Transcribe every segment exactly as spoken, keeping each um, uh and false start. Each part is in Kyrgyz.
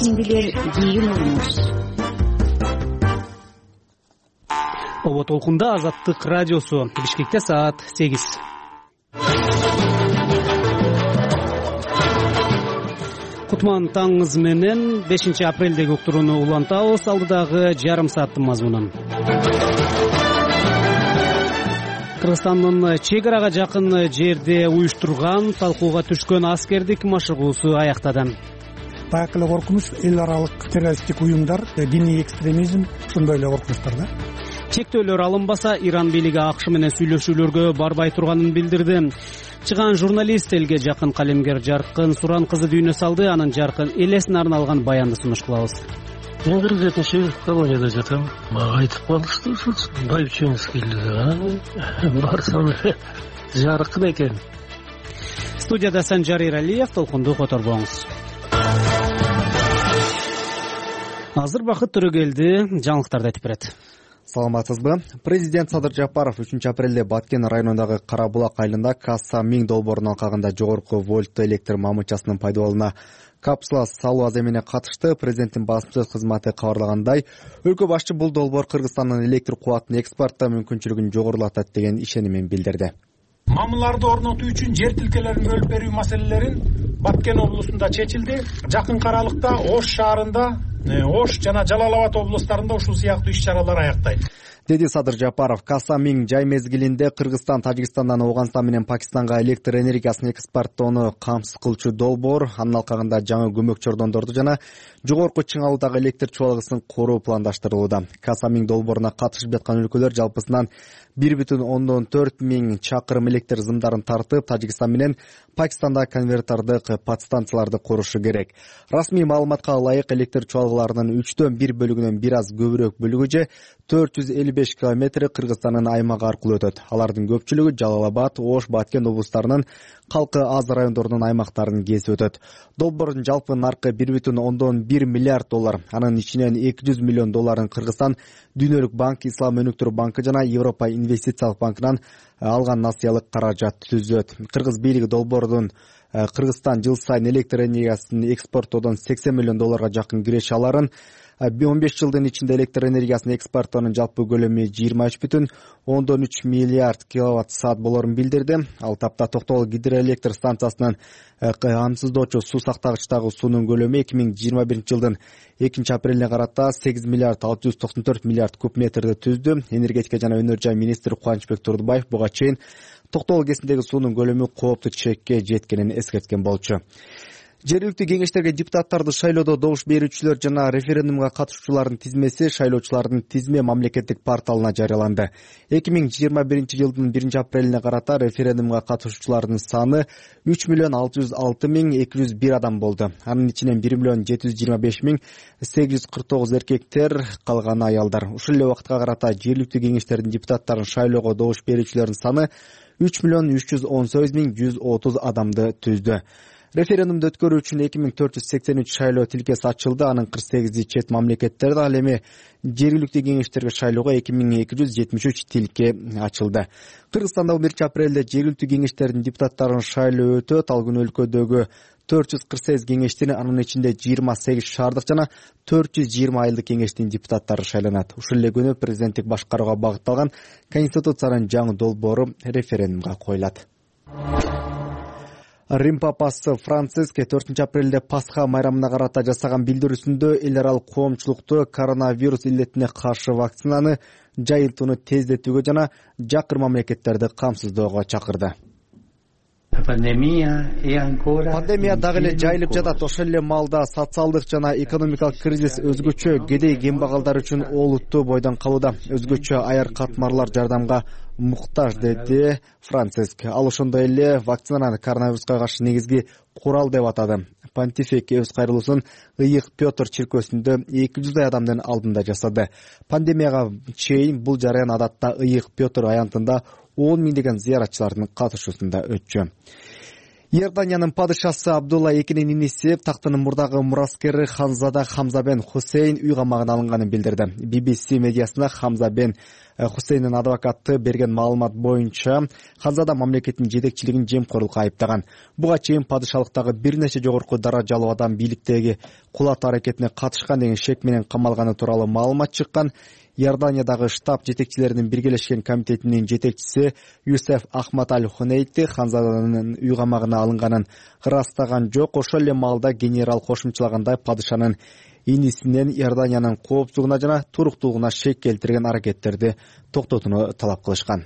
кийимдилер кийген болуңуз. Оба толкунда Азаттык радиосу. Бишкекте саат сегиз. Кутман таңыңыз менен бешинчи апрелдеги уктурууну улантабыз. Алдыдагы жарым сааттын мазмунун. Кыргызстандын чек арага жакын жерде уюштурган талкууга түшкөн аскердик машыгуусу аяктады. Так эле коркунуч эл аралык террористтик уюмдар, диний экстремизм ушундай эле коркунучтар да. Чектөөлөр алынбаса, Иран бийлиги АКШ менен сүйлөшүүлөргө барбай турганын билдирди. Чыган журналист элге жакын калемгер Жаркын Суран кызы дүйнө салды. Анын жаркын элесине арналган баянды сунуш кылабыз. Мен кырк жетинчи колонияда жатам. Мага айтып калышты ушул байбичеңиз келди. Барсам жаркын экен. Студияда Санжар Иралиев, толкунду которбоңуз. Азыр бакыт төрөгелди, жаңылыктарды айтып берет. Саламатсызбы? Президент Садыр Жапаров үчүнчү апрелде Баткен районундагы Кара Булак айылында Касса Миң долбоорунун алкагында жогорку вольттуу электр мамычасынын пайдаланууна капсула салуу аземине катышты. Президенттин басмачылык кызматы кабарлагандай, өлкө башчы бул долбоор Кыргызстандын электр кубатын экспорттоо мүмкүнчүлүгүн жогорулатат деген ишенимин билдирди. Мамыларды орнотуу үчүн жер тилкелерин бөлүп берүү маселелерин Баткен облусунда чечилди. Жакын аралыкта Ош шаарында, Ош жана Жалал Абад облустарында ушул сыяктуу иш-чаралар аяктайт, деди Садыр Жапаров. Касса Миң жай мезгилинде Кыргызстан, Тажикстандан Ооганстан менен Пакистанга электр энергиясын экспорттоону камсыз кылчу долбоор, анын алкагында жаңы көмөк чордондорду жана жогорку чыңалуудагы электр чубалгысын коруу пландаштырылууда. Касса Миң долбооруна катышып жаткан өлкөлөр жалпысынан бир бүтүн ондон төрт миң чакырым электр зымдарын тартып, Тажикстан менен Пакистанда конвертардык подстанцияларды курушу керек. Расмий маалыматка ылайык электр чубалгыларынын үчтөн бир бөлүгүнөн бир аз көбүрөөк бөлүгү же төрт жүз элүү беш километри Кыргызстандын аймагы аркылуу өтөт. Алардын көпчүлүгү Жалал Абад, Ош, Баткен облустарынын калкы аз райондорунун аймактарын кесип өтөт. Долбоордун жалпы наркы бир бүтүн ондон бир миллиард доллар. Анын ичинен эки жүз миллион долларын Кыргызстан Дүйнөлүк банк, Ислам өнүктүрүү банкы жана Европа инвестициялык банкынан алган насыялык каражат түзөт. Кыргыз бийлиги долбоордун Кыргызстан жыл сайын электр энергиясын экспорттоодон сексен миллион долларга жакын киреше аларын, он беш жылдын ичинде электр энергиясын экспорттоонун жалпы көлөмү жыйырма үч бүтүн ондон үч миллиард киловатт саат болорун билдирди. Ал тапта Токтогул гидроэлектр станциясынын камсыздоочу суу сактагычтагы суунун көлөмү эки миң жыйырма биринчи жылдын экинчи апрелине карата сегиз миллиард алты жүз токсон төрт миллиард куб метрди түздү. Энергетика жана өнөр жай министри Кубанычбек Турдубаев буга чейин Токтогул кесиндеги суунун көлөмү кооптуу чекке жеткенин эскерткен болчу. Жергиликтүү кеңештерге депутаттарды шайлоодо добуш берүүчүлөр жана референдумга катышуучулардын тизмеси шайлоочулардын тизме мамлекеттик порталына жарыяланды. эки миң жыйырма биринчи жылдын биринчи апрелине карата референдумга катышуучулардын саны үч миллион алты жүз алты миң эки жүз бир адам болду. Анын ичинен бир миллион жети жүз жыйырма беш миң сегиз жүз кырк тогуз эркектер, калганы аялдар. Ушул эле убакытка карата жергиликтүү кеңештердин депутаттарын шайлоого добуш берүүчүлөрдүн саны үч миллион үч жүз он сегиз миң жүз отуз адамды түздү. Референдумду өткөрүү үчүн эки миң төрт жүз сексен үч шайлоо тилкеси ачылды. Анын кырк сегизи чет мамлекеттерде, ал эми жергиликтүү кеңештерге шайлоого эки миң эки жүз жетимиш үч тилке ачылды. Кыргызстанда он биринчи апрелде жергиликтүү кеңештердин депутаттарын шайлоо өтөт. Ал күнү өлкөдөгү төрт жүз кырк сегиз кеңештин, анын ичинде жыйырма сегиз шаардык жана төрт жүз жыйырма айылдык кеңештин депутаттары шайланат. Ушул эле күнү президенттик башкарууга багытталган конституциянын жаңы долбоору референдумга коюлат. Рим папасы Франциск төртүнчү апрелде Пасха майрамына карата жасаган билдирүүсүндө эл аралык коомчулукту коронавирус илетине каршы вакцинаны жайылтууну тездетүүгө жана жакыр мамлекеттерди камсыздоого чакырды. Пандемия дагы эле жайылып жатат. Ошол эле маалда социалдык жана экономикалык кризис өзгөчө кедей кембагалдар үчүн олуттуу бойдон калууда. Өзгөчө аяр катмарлар жардамга муктаж, деди Франциск. Ал ошондой эле вакцинаны коронавируска каршы негизги курал деп атады. Понтифик өз кайрылуусун Ыйык Петр чиркөөсүндө эки жүздөй адамдын алдында жасады. Пандемияга чейин бул жараян адатта Ыйык Петр аянтында он миңдеген зыяратчылардын катышуусунда өтчү. Иорданиянын падышасы Абдулла экинин иниси тактынын мурдагы мураскери Ханзада Хамза бен Хусейн үй камагына алынганын билдирди. би би си медиасына Хамза бен Хусейндин адвокаты берген маалымат боюнча Ханзада мамлекеттин жетекчилигин жемкорлукка айыптаган. Буга чейин падышалыктагы бир нече жогорку даражалуу адам бийликтеги кулатуу аракетине катышкан деген шек менен камалганы тууралуу маалымат чыккан. Иорданиядагы штаб жетекчилеринин биргелешкен комитетинин жетекчиси Юсеф Ахмад Аль-Хунейти Ханзаданын үй камагына алынганын ырастаган жок. Ошол эле маалда генерал кошумчалагандай падышанын инисинен Иорданиянын коопсуздугуна жана туруктуулугуна шек келтирген аракеттерди токтотууну талап кылышкан.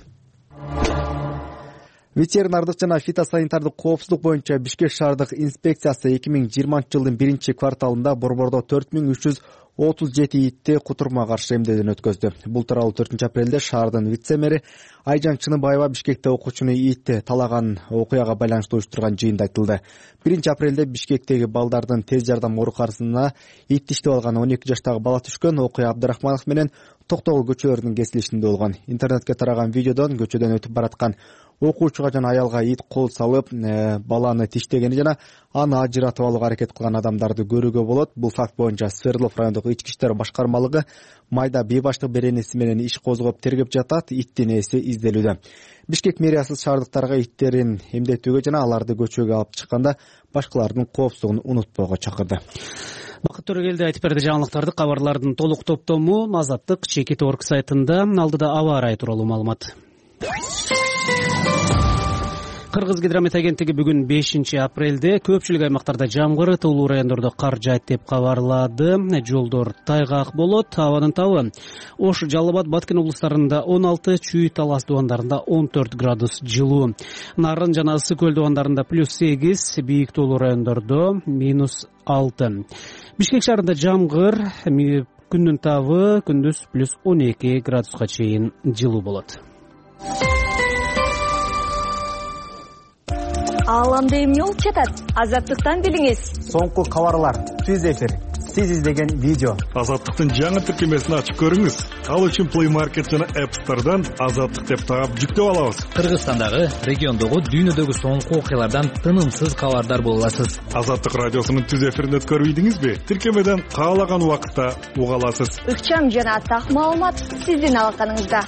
Ветеринардык жана фитосанитардык коопсуздук боюнча Бишкек шаардык инспекциясы эки миң жыйырманчы жылдын биринчи кварталында борбордо төрт миң үч жүз отуз жети итти кутурумга каршы эмдөөдөн өткөздү. Бул тууралуу төртүнчү апрелде шаардын вице-мэри Айжан Чыныбаева Бишкекте окуучуну итти талаган окуяга байланыштуу уюштурган жыйында айтылды. биринчи апрелде Бишкектеги балдардын тез жардам ооруканасына ит иштеп алган он эки жаштагы бала түшкөн. Окуя Абдрахманов менен Токтогул көчөлөрүнүн кесилишинде болгон. Интернетке тараган видеодон көчөдөн өтүп бараткан окуучуга жана аялга ит кол салып, баланы тиштегени жана аны ажыратып алууга аракет кылган адамдарды көрүүгө болот. Бул факт боюнча Свердлов райондук ички иштер башкармалыгы майда бейбаштык беренеси менен иш козгоп тергеп жатат. Иттин ээси изделүүдө. Бишкек мэриясы шаардыктарга иттерин эмдетүүгө жана аларды көчөгө алып чыкканда башкалардын коопсуздугун унутпоого чакырды. Бакыт Төрөгелди айтып берди жаңылыктарды. Кабарлардын толук топтому Азаттык Чекит орг сайтында. Алдыда аба ырайы тууралуу маалымат. Кыргыз гидромет агенттиги бүгүн бешинчи апрелде көпчүлүк аймактарда жамгыр, туулуу райондордо кар жаайт деп кабарлады. Жолдор тайгак болот. Абанын табы Ош, Жалал Абад, Баткен облустарында он алты, Чүй, Талас дубандарында он төрт градус жылуу. Нарын жана Ысык көл дубандарында плюс сегиз, бийик туулуу райондордо минус алты. Бишкек шаарында жамгыр, күндүн табы күндүз плюс он эки градуска чейин жылуу болот. Ааламда эмне болуп жатат? Азаттыктан билиңиз. Соңку кабарлар, түз эфир, сиз издеген видео. Азаттыктын жаңы тиркемесин ачып көрүңүз. Ал үчүн Play Market жана App Store'дан Азаттык деп таап жүктөп алабыз. Кыргызстандагы, региондогу, дүйнөдөгү соңку окуялардан тынымсыз кабардар боло аласыз. Азаттык радиосунун түз эфирин өткөрүп ийдиңизби? Тиркемеден каалаган убакытта уга аласыз. Ыкчам жана так маалымат сиздин алаканыңызда.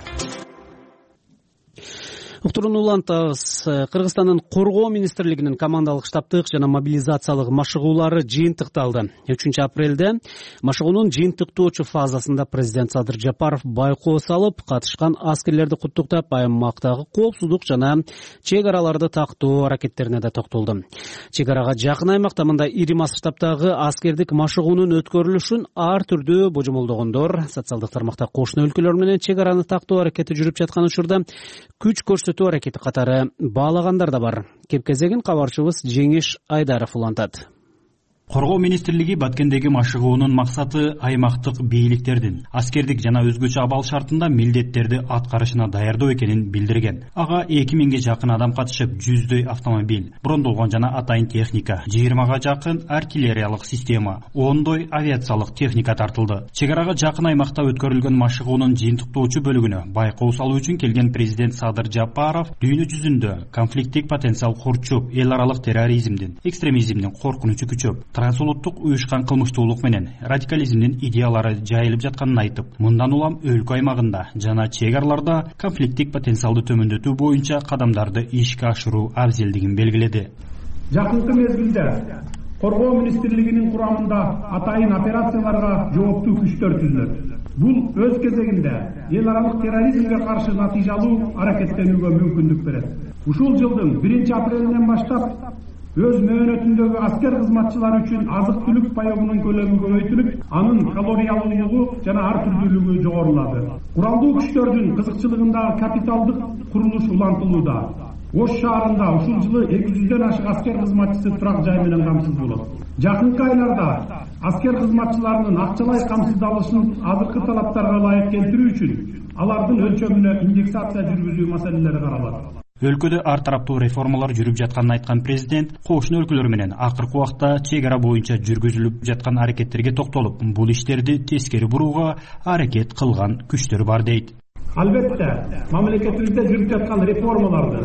Уктурууну улантабыз. Кыргызстандын коргоо министрлигинин командалык штабтык жана мобилизациялык машыгуулары жыйынтыкталды. үчүнчү апрелде машыгуунун жыйынтыктоочу фазасында президент Садыр Жапаров байкоо салып, катышкан аскерлерди куттуктап, аймактагы коопсуздук жана чек араларды тактоо аракеттерине да токтолду. Чек арага жакын аймакта мындай ири масштабтагы аскердик машыгуунун өткөрүлүшүн ар түрдүү божомолдогондор социалдык тармакта кошуна өлкөлөр менен чек араны тактоо аракети жүрүп жаткан учурда күч көрсөтүү аракети катары баалагандар да бар. Кепкезегин кабарчыбыз Жеңиш Айдаров улантат. Коргоо министрлиги Баткендеги машыгуунун максаты аймактык бийликтердин аскердик жана өзгөчө абал шартында милдеттерди аткарышына даярдоо экенин билдирген. Ага эки миңге жакын адам катышып, жүздөй автомобиль, брондолгон жана атайын техника, жыйырмага жакын артиллериялык система, ондой авиациялык техника тартылды. Чек арага жакын аймакта өткөрүлгөн машыгуунун жыйынтыктоочу бөлүгүнө байкоо салуу үчүн келген президент Садыр Жапаров дүйнө жүзүндө конфликттик потенциал курчуп, эл аралык терроризмдин, экстремизмдин коркунучу күчөп, трансулуттук уюшкан кылмыштуулук менен радикализмдин идеялары жайылып жатканын айтып, мындан улам өлкө аймагында жана чек араларда конфликттик потенциалды төмөндөтүү боюнча кадамдарды ишке ашыруу абзелдигин белгиледи. Жакынкы мезгилде Коргоо министрлигинин курамында атайын операцияларга жооптуу күчтөр түзүлөт. Бул өз кезегинде эл аралык терроризмге каршы натыйжалуу аракеттенүүгө мүмкүндүк берет. Ушул жылдын биринчи апрелинен баштап өз мөөнөтүндөгү аскер кызматчылары үчүн азык-түлүк паёгунун көлөмү көбөйтүлүп, анын калориялуулугу жана ар түрдүүлүгү жогорулады. Куралдуу күчтөрдүн кызыкчылыгындагы капиталдык курулуш улантылууда. Ош шаарында ушул жылы эки жүздөн ашык аскер кызматчысы турак жай менен камсыз болот. Жакынкы айларда аскер кызматчыларынын акчалай камсыздалышын азыркы талаптарга ылайык келтирүү үчүн алардын өлчөмүнө индексация жүргүзүү маселелери каралат. Өлкөдө ар тараптуу реформалар жүрүп жатканын айткан президент кошуна өлкөлөр менен акыркы убакта чек ара боюнча жүргүзүлүп жаткан аракеттерге токтолуп, бул иштерди тескери бурууга аракет кылган күчтөр бар дейт. Албетте, мамлекетибизде жүрүп жаткан реформаларды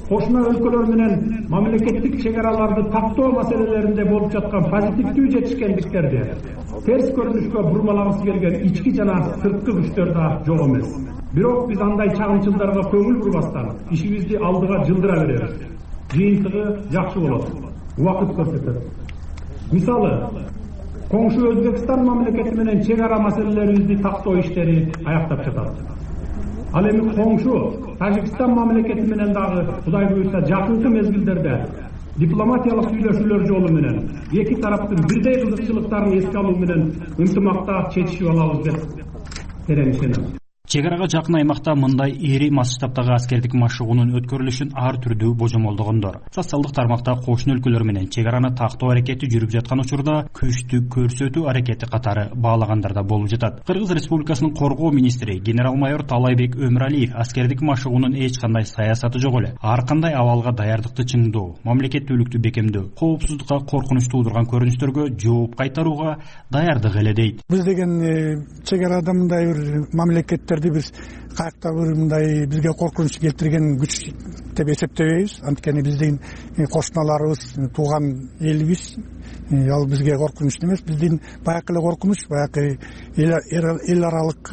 кошуна өлкөлөр менен мамлекеттик чек араларды тактоо маселелеринде болуп жаткан позитивдүү жетишкендиктерди терс көрүнүшкө бурмалагысы келген ички жана сырткы күчтөр да жок эмес. Бирок биз андай чагымчылдарга көңүл бурбастан ишибизди алдыга жылдыра беребиз. Жыйынтыгы жакшы болот. Убакыт көрсөтөт. Мисалы, коңшу Өзбекстан мамлекети менен чек ара маселелерибизди тактоо иштери аяктап жатат. Ал эми коңшу Тажикстан мамлекети менен дагы Кудай буйрса жакынкы мезгилдерде дипломатиялык сүйлөшүүлөр жолу менен эки тараптын бирдей кызыкчылыктарын эске алуу менен ынтымакта чечишип алабыз деп терең ишенем. Чек арага жакын аймакта мындай ири масштабтагы аскердик машыгуунун өткөрүлүшүн ар түрдүү божомолдогондор. Социалдык тармакта кошуна өлкөлөр менен чек араны тактоо аракети жүрүп жаткан учурда күчтү көрсөтүү аракети катары баалагандар да болуп жатат. Кыргыз Республикасынын коргоо министри генерал-майор Талайбек Өмүралиев аскердик машыгуунун эч кандай саясаты жок эле. Ар кандай абалга даярдыкты чыңдоо, мамлекеттүүлүктү бекемдөө, коопсуздукка коркунуч туудурган көрүнүштөргө жооп кайтарууга даярдык эле дейт. Биз деген чек арада мындай бир мамлекеттер биз каякта бир мындай бизге коркунуч келтирген күч деп эсептебейбиз. Анткени биздин кошуналарыбыз, тууган элибиз, ал бизге коркунуч эмес. Биздин баягы эле коркунуч, баягы эл аралык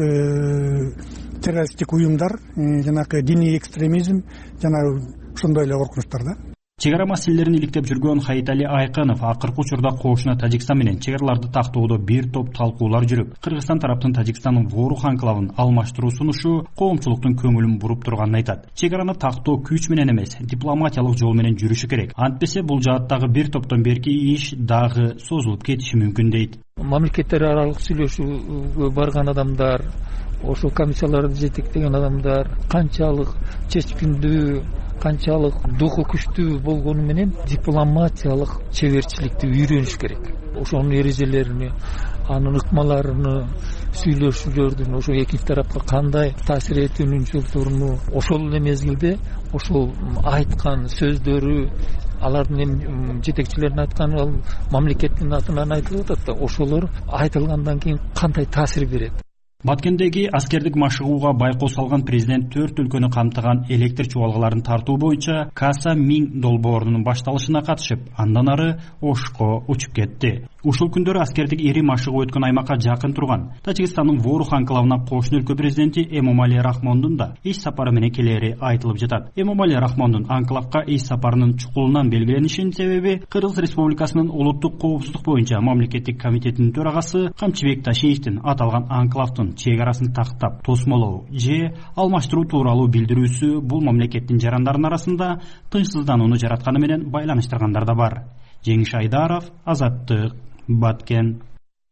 террористтик уюмдар, жанагы диний экстремизм жана ошондой эле коркунучтар да. Чек ара маселелерин иликтеп жүргөн Хаитали Айкынов акыркы учурда кошуна Тажикстан менен чек араларды тактоодо бир топ талкуулар жүрүп, Кыргызстан тараптын Тажикстандын Ворух анклавын алмаштыруу сунушу коомчулуктун көңүлүн буруп турганын айтат. Чек араны тактоо күч менен эмес, дипломатиялык жол менен жүрүшү керек. Антпесе бул жааттагы бир топтон берки иш дагы созулуп кетиши мүмкүн дейт. Мамлекеттер аралык сүйлөшүүгө барган адамдар, ошол комиссияларды жетектеген адамдар канчалык чечкиндүү, канчалык духу күчтүү болгону менен дипломатиялык чеберчиликти үйрөнүш керек. Ошонун эрежелерин, анын ыкмаларын, сүйлөшүүлөрдүн ошо эки тарапка кандай таасир этүүнүн жолдорун, ошол эле мезгилде ошол айткан сөздөрү, алардын жетекчилерин айткан мамлекеттин атынан айтылып атат да, ошолор айтылгандан кийин кандай таасир берет. Баткендеги аскердик машыгууга байкоо салган президент төрт өлкөнү камтыган электр чубалгаларын тартуу боюнча Каса Миң долбоорунун башталышына катышып, андан ары Ошко учуп кетти. Ушул күндөрү аскердик ири машыгуу өткөн аймакка жакын турган Тажикстандын Ворух анклавына кошуна өлкө президенти Эмомали Рахмондун да иш сапары менен келери айтылып жатат. Эмомали Рахмондун анклавга иш сапарынын чукулунан белгиленишинин себеби Кыргыз Республикасынын улуттук коопсуздук боюнча мамлекеттик комитетинин төрагасы Камчыбек Ташиевдин аталган анклавдын чек арасын тактап тосмолоо же алмаштыруу тууралуу билдирүүсү бул мамлекеттин жарандардын арасында тынчсызданууну жаратканы менен байланыштыргандар да бар. Жеңиш Айдаров, Азаттык, Баткен.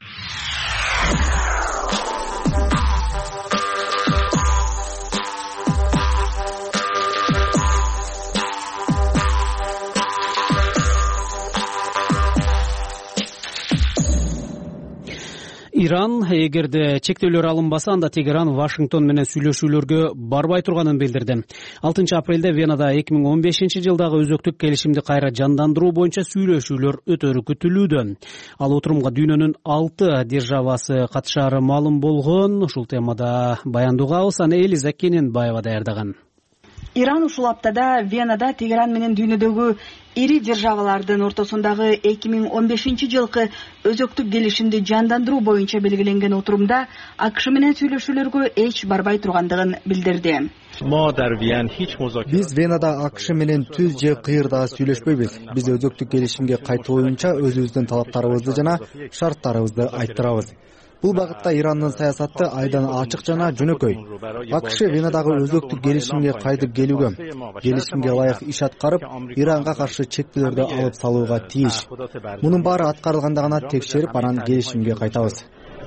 Иран эгерде чектөөлөр алынбаса, анда Тегеран Вашингтон менен сүйлөшүүлөргө барбай турганын билдирди. алтынчы апрелде Венада эки миң он бешинчи жылдагы өзөктүк келишимди кайра жандандыруу боюнча сүйлөшүүлөр өтөрү күтүлүүдө. Ал отурумга дүйнөнүн алты державасы катышаары маалым болгон. Ушул темада баяндууга Алсан Элиза Кененбаева даярдаган. Иран ушул аптада Венада Тегеран менен дүйнөдөгү ири державалардын ортосундагы эки миң он бешинчи жылкы өзөктүк келишимди жандандыруу боюнча белгиленген отурумда АКШ менен сүйлөшүүлөргө эч барбай тургандыгын билдирди. Биз Венада АКШ менен түз же кыйырда сүйлөшпөйбүз. Биз өзөктүк келишимге кайтуу боюнча өзүбүздүн талаптарыбызды жана шарттарыбызды айттырабыз. Бул багытта Ирандын саясаты айдан ачык жана жөнөкөй. АКШ Венадагы өзөктүк келишимге кайтып келүүгө, келишимге ылайык иш аткарып, Иранга каршы чектөөлөрдү алып салууга тийиш. Мунун баары аткарылганда гана текшерип, анан келишимге кайтабыз.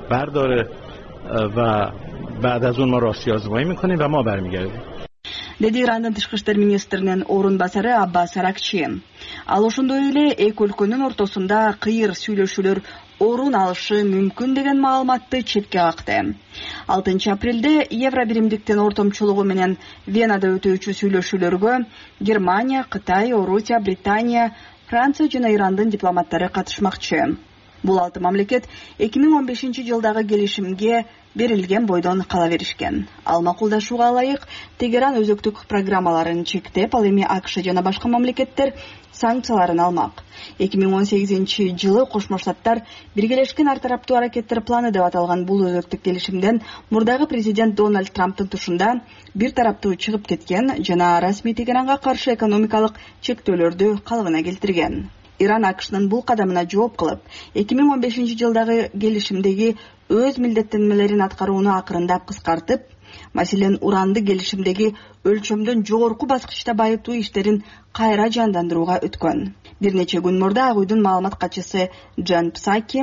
Деди Ирандын тышкы иштер министринин орун басары Аббас Аракчи. Ал ошондой эле эки өлкөнүн ортосунда кыйыр сүйлөшүүлөр орун алышы мүмкүн деген маалыматты четке какты. алтынчы апрелде Евро биримдиктин ортомчулугу менен Венада өтүүчү сүйлөшүүлөргө Германия, Кытай, Орусия, Британия, Франция жана Ирандын дипломаттары катышмакчы. Бул алты мамлекет эки миң он бешинчи жылдагы келишимге берилген бойдон кала беришкен. Ал макулдашууга ылайык Тегеран өзөктүк программаларын чектеп, ал эми АКШ жана башка мамлекеттер санкцияларын алмак. эки миң он сегизинчи жылы Кошмо Штаттар биргелешкен ар тараптуу аракеттер планы деп аталган бул өзөктүк келишимден мурдагы президент Дональд Трамптын тушунда бир тараптуу чыгып кеткен жана расмий Тегеранга каршы экономикалык чектөөлөрдү калыбына келтирген. Иран АКШнын бул кадамына жооп кылып, эки миң он бешинчи жылдагы келишимдеги өз милдеттенмелерин аткарууну акырындап кыскартып, маселен уранды келишимдеги өлчөмдөн жогорку баскычта байытуу иштерин кайра жандандырууга өткөн. Бир нече күн мурда Ак үйдүн маалымат катчысы Джен Псаки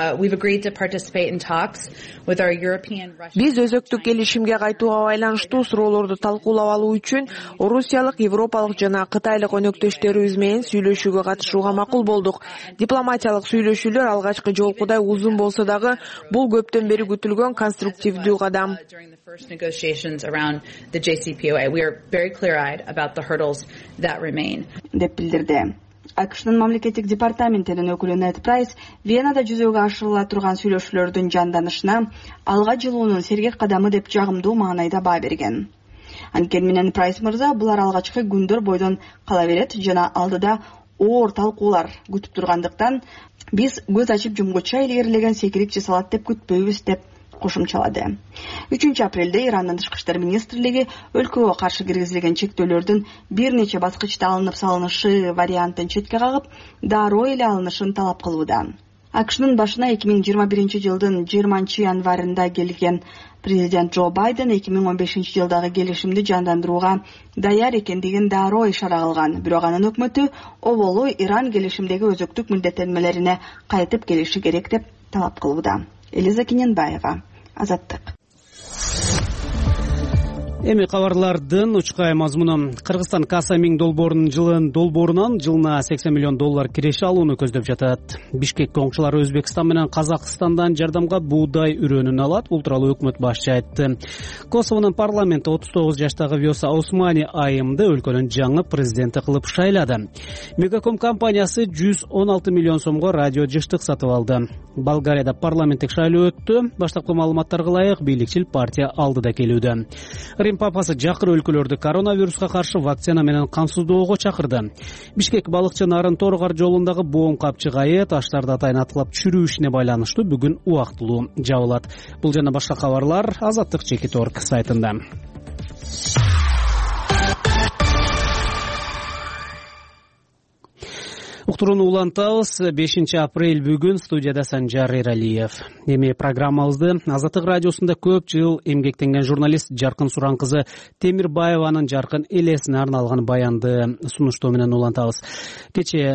биз өзөктүк келишимге кайтууга байланыштуу суроолорду талкуулап алуу үчүн орусиялык, европалык жана кытайлык өнөктөштөрүбүз менен сүйлөшүүгө катышууга макул болдук. Дипломатиялык сүйлөшүүлөр алгачкы жолкудай узун болсо дагы бул көптөн бери күтүлгөн конструктивдүү кадам. деп билдирди. АКШнын мамлекеттик департаментинин өкүлү Нед Прайс Венада жүзөгө ашырыла турган сүйлөшүүлөрдүн жанданышына алга жылуунун сергек кадамы деп жагымдуу маанайда баа берген. Анткени менен Прайс мырза булар алгачкы күндөр бойдон кала берет жана алдыда оор талкуулар күтүп тургандыктан биз көз ачып жумгуча илгерилеген секирик жасалат деп күтпөйбүз деп кошумчалады. үчүнчү апрелде Ирандын тышкы иштер министрлиги өлкөгө каршы киргизилген чектөөлөрдүн бир нече баскычта алынып салынышы вариантын четке кагып, дароо эле алынышын талап кылууда. АКШнын башына эки миң жыйырма биринчи жылдын жыйырманчы январында келген президент Джо Байден эки миң он бешинчи жылдагы келишимди жандандырууга даяр экендигин дароо ишара кылган. Бирок анын өкмөтү оболу Иран келишимдеги өзөктүк милдеттенмелерине кайтып келиши керек деп талап кылууда. Элиза Кененбаева, Азаттык. Эми кабарлардын учкай мазмуну. Кыргызстан Каса миң долбоорунун жылын долбоорунан жылына сексен миллион доллар киреше алууну көздөп жатат. Бишкек коңшулары Өзбекстан менен Казакстандан жардамга буудай үрөнүн алат. Бул тууралуу өкмөт башчы айтты. Косовонун парламенти отуз тогуз жаштагы Вёса Османи айымды өлкөнүн жаңы президенти кылып шайлады. Мегаком компаниясы жүз он алты миллион сомго радио жыштык сатып алды. Болгарияда парламенттик шайлоо өттү. Баштапкы маалыматтарга ылайык бийликчил партия алдыда келүүдө. Рим папасы жакыр өлкөлөрдү коронавируска каршы вакцина менен камсыздоого чакырды. Бишкек балыкчы нарын Торгар жолундагы боом капчыгайы таштарды атайын аткылап чүрүү ишине байланыштуу бүгүн убактылуу жабылат. Бул жана башка кабарлар Азаттык чекит точка орг сайтында. Уктурууну улантабыз. бешинчи апрель бүгүн студияда Санжар Эралиев. Эми программабызды Азаттык радиосунда көп жыл эмгектенген журналист Жаркын Суран кызы Темирбаеванын жаркын элесине арналган баянды сунуштоо менен улантабыз. Кече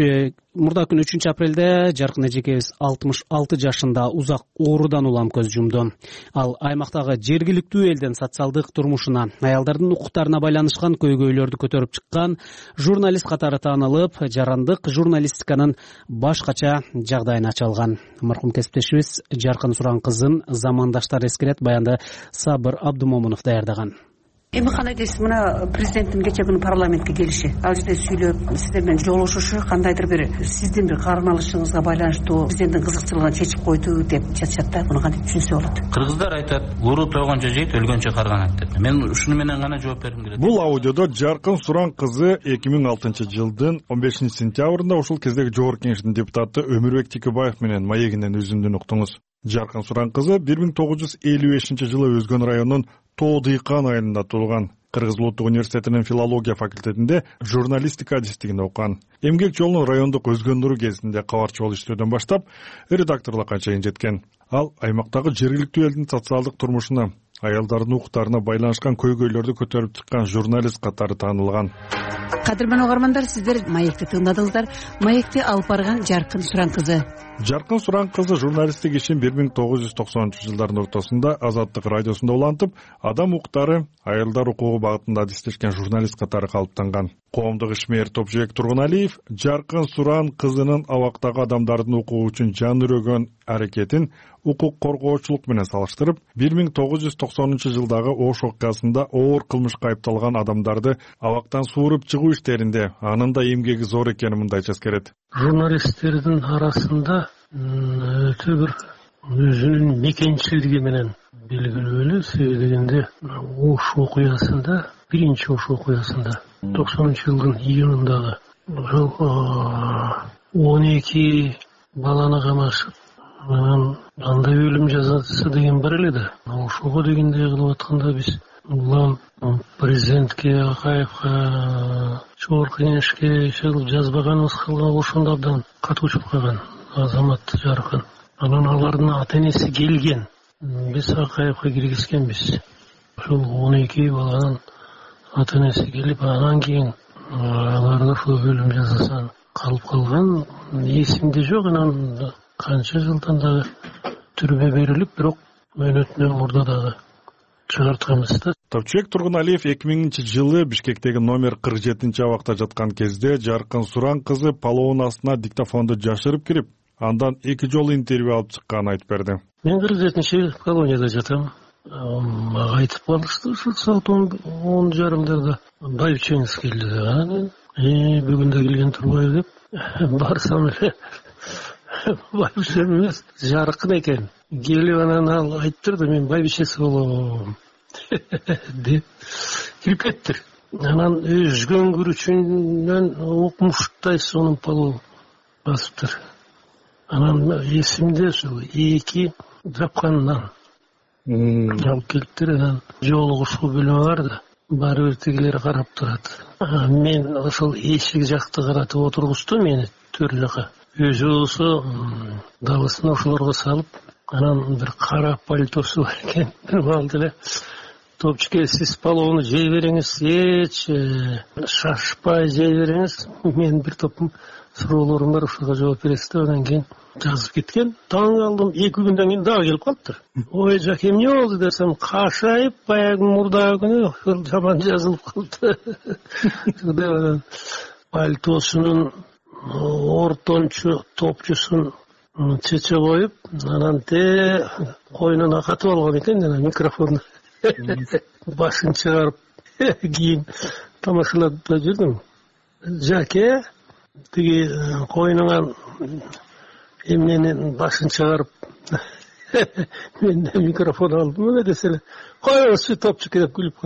мурда күнү үчүнчү апрелде Жаркын эжекебиз алтымыш алты жашында узак оорудан улам көз жумду. Ал аймактагы жергиликтүү элдин социалдык турмушуна, аялдардын укуктарына байланышкан көйгөйлөрдү көтөрүп чыккан журналист катары таанылып, жарандык журналистиканын башкача жагдайын ача алган. Маркум кесиптешибиз Жаркын Суран кызын замандаштар эскерет баянды Сабыр Абдумомунов даярдаган. Эми кандай дейсиз, мына президенттин кече күнү парламентке келиши, ал жерде сүйлөп, сиздер менен жолугушушу кандайдыр бир сиздин бир кармалышыңызга байланыштуу президенттин кызыкчылыгын чечип койду деп жатышат да, муну кантип түшүнсө болот? Кыргыздар айтат, уру тойгончо жейт, өлгөнчө карганат деп. Мен ушуну менен гана жооп бергим келет. Бул аудиодо Жаркын Суран кызы эки миң алтынчы жылдын он бешинчи сентябрында ушул кездеги жогорку кеңештин депутаты Өмүрбек Текебаев менен маегинен үзүндүн уктуңуз. Жаркын Суран кызы бир миң тогуз жүз элүү бешинчи жылы Өзгөн районунун Тоо Дыйкан айылында туулган. Кыргыз улуттук университетинин филология факультетинде журналистика адистигин окуган. Эмгек жолунун райондук өзгөндүрүү кезинде кабарчы болуп иштөөдөн баштап, редакторлукка чейин жеткен. Ал аймактагы жергиликтүү элдин социалдык турмушуна, аялдардын укуктарына байланышкан көйгөйлөрдү көтөрүп чыккан журналист катары таанылган. Кадырман угармандар, сиздер маекти тыңдадыңыздар. Маекти алып барган Жаркын Суран кызы. Жаркын Суран кызы журналисттик ишин бир миң тогуз жүз токсонунчу жылдардын ортосунда Азаттык радиосунда улантып, адам укуктары, аялдар укугу багытында адистешкен журналист катары калыптанган. Коомдук ишмер Топжебек Тургуналиев Жаркын Суран кызынын абактагы адамдардын укугу үчүн жан үрөгөн аракетин укук коргоочулук менен салыштырып, бир миң тогуз жүз токсонунчу жылдагы Ош окуясында оор кылмышка айыпталган адамдарды абактан сууруп чыгуу иштеринде анын да эмгеги зор экенин мындайча эскерет. Журналисттердин арасында өтө бир өзүнүн мекенчилиги менен белгилүү эле. Себеби дегенде Ош окуясында, биринчи Ош окуясында токсонунчу жылдын июнундагы ошол он эки баланы камашып, анан андай өлүм жазасы деген бар эле да. Ошого дегендей кылып атканда биз улам президентке, Акаевка, Жогорку Кеңешке иши кылып жазбаганыбыз калган, ошондо абдан катуу чуп калган Азамат Жаркын. Анан алардын ата энеси келген. Биз Акаевка киргизгенбиз. Ошол он эки баланын ата энеси келип, анан кийин аларга ошол өлүм жазасынан калып калган. Эсимде жок, анан канча жылдан дагы түрмө берилип, бирок мөөнөтүнөн мурда дагы чыгартканбыз да. Топчубек Тургуналиев эки миңинчи жылы Бишкектеги номер кырк жетинчи абакта жаткан кезде Жаркын Суран кызы палоонун астына диктофонду жашырып кирип, андан эки жолу интервью алып чыкканын айтып берди. Мен кырк жетинчи колонияда жатам. Мага айтып калышты ушул саат он жарымдарда байбичеңиз келди деп. Э, бүгүн да келген турбайбы деп. Барсам эле байбичем эмес, Жаркын экен. Келип анан ал айтып турду, мен байбичеси болом деп кирип кетти. Анан өзгөн күрүчүнөн окмуштай сонун палоо басыптыр. Анан эсимде ушул эки жапкандан алып келиптир. Анан жолугушуу бөлмө бар да, баары бир тигилер карап турат. Мен ошол эшик жакты каратып отургузду мени төр жака. Өзү болсо дабысын ошолорго салып, анан бир кара пальтосу бар экен. Бир маалда эле Топчуке, сиз палоону жей бериңиз, эч шашпай жей бериңиз. Мен бир топ суроолорум бар, ошого жооп бересиз деп анан кийин жазып кеткен. Таң калдым, эки күндөн кийин дагы келип калыптыр. Ой, жаке, эмне болду десем, кашайып баягы мурдагы күнү жаман жазылып калды деп анан пальтосунун ортончу топчусун чече коюп, анан те койнуна катып алган экен, жана микрофонду башын чыгарып кийин тамашалап жүрдүм. Жаке, тиги койнуңан эмненин башын чыгарып мен микрофон алдым эле десе эле, койңузчу Топчуке деп күлүп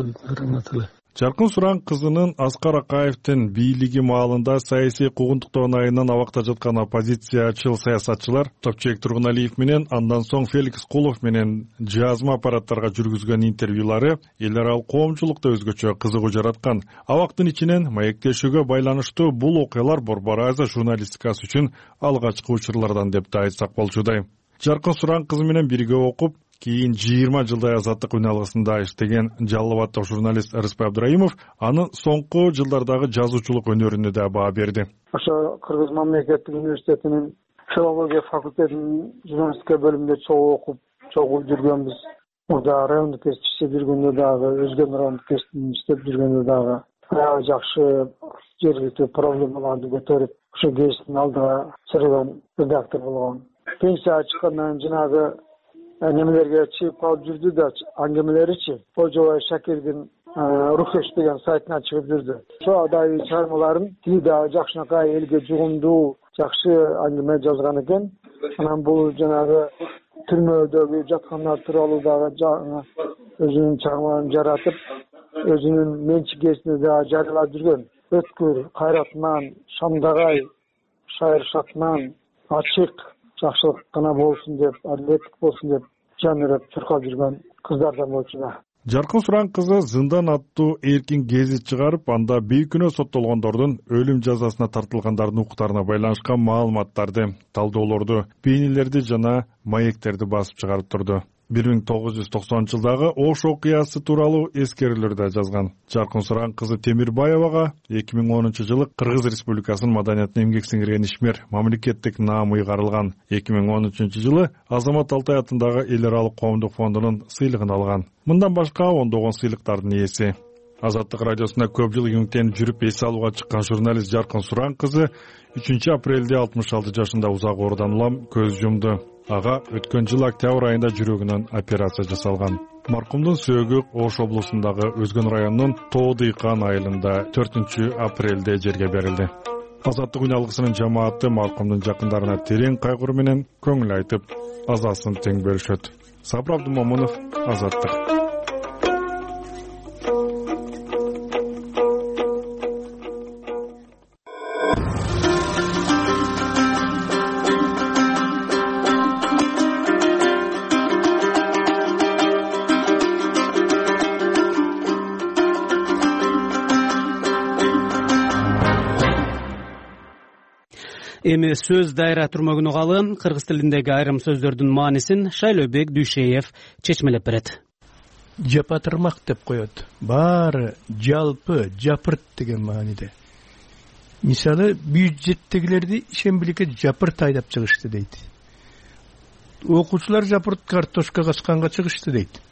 калчу. Жаркын Суран кызынын Аскар Акаевдин бийлиги маалында саясий куугунтуктоонун айынан абакта жаткан оппозициячыл саясатчылар Топчубек Тургуналиев менен андан соң Феликс Кулов менен жазма аппараттарга жүргүзгөн интервьюлары эл аралык коомчулукта өзгөчө кызыгуу жараткан. Абактын ичинен маектешүүгө байланыштуу бул окуялар Борбор Азия журналистикасы үчүн алгачкы учурлардан деп да айтсак болчудай. Жаркын Суран кызы менен бирге окуп, кийин жыйырма жылдай Азаттык үн алгысында иштеген Жалал Абаддык журналист Рыспай Абдыраимов анын соңку жылдардагы жазуучулук өнөрүнө да баа берди. Ошо Кыргыз мамлекеттик университетинин филология факультетинин журналистика бөлүмүндө чогуу окуп, чогуу жүргөнбүз. Мурда райондук гезит иштеп жүргөндө дагы, өзгөн райондук гезитин иштеп жүргөндө дагы аябай жакшы жергиликтүү проблемаларды көтөрүп, ошо гезиттин алдыга чыгып редактор болгон. Пенсияга чыккандан жанагы немелерге чыгып калып жүрдү да, аңгемелеричи Ожобай Шакирдин Рухеш деген сайтына чыгып жүрдү. Ошо адайы чыгармаларын тиги дагы жакшынакай элге жугумдуу жакшы аңгеме жазган экен. Анан бул жанагы түрмөдөгү жаткандар тууралуу дагы өзүнүн чыгармаларын жаратып, өзүнүн менчик гезитине дагы жарыялап жүргөн. Өткүр, Кайратман, Шамдагай, Шайыр Шатман, Ачык жакшылык гана болсун деп, адилеттик болсун деп жан өрөп чуркап жүргөн кыздардан болчу да. Жаркын Суран кызы Зындан аттуу эркин гезит чыгарып, анда бейкүнөө соттолгондордун өлүм жазасына тартылгандардын укуктарына байланышкан маалыматтарды, талдоолорду, бейнелерди жана маектерди басып чыгарып турду. бир миң тогуз жүз токсонунчу жылдагы Ош окуясы тууралуу эскерүүлөр да жазган. Жаркын Суран кызы Темирбаевага эки миң онунчу жылы Кыргыз Республикасынын маданиятына эмгек сиңирген ишмер мамлекеттик наам ыйгарылган. эки миң он үчүнчү жылы Азамат Алтай атындагы эл аралык коомдук фондунун сыйлыгын алган. Мындан башка ондогон сыйлыктардын ээси. Азаттык радиосунда көп жыл үңүктенип жүрүп эс алууга чыккан журналист Жаркын Суран кызы үчүнчү апрелде алтымыш алты жашында узак оорудан улам көз жумду. Ага өткөн жыл октябрь айында жүрөгүнөн операция жасалган. Маркумдун сөөгү Ош облусундагы Өзгөн районунун Тоо Дыйкан айылында төртүнчү апрелде жерге берилди. Азаттык үн алгысынын жамааты маркумдун жакындарына терең кайгыруу менен көңүл айтып, азасын тең бөлүшөт. Сабыр Абдумомунов, Азаттык. Эми сөз дайра түрмөгүн угалы, кыргыз тилиндеги айрым сөздөрдүн маанисин Шайлообек Дүйшеев чечмелеп берет. Жапатырмак деп коет. Баары жалпы, жапырт деген мааниде. Мисалы, бюджеттегилерди ишембиликке жапырт айдап чыгышты дейт. Окуучулар жапырт картошка касканга чыгышты дейт.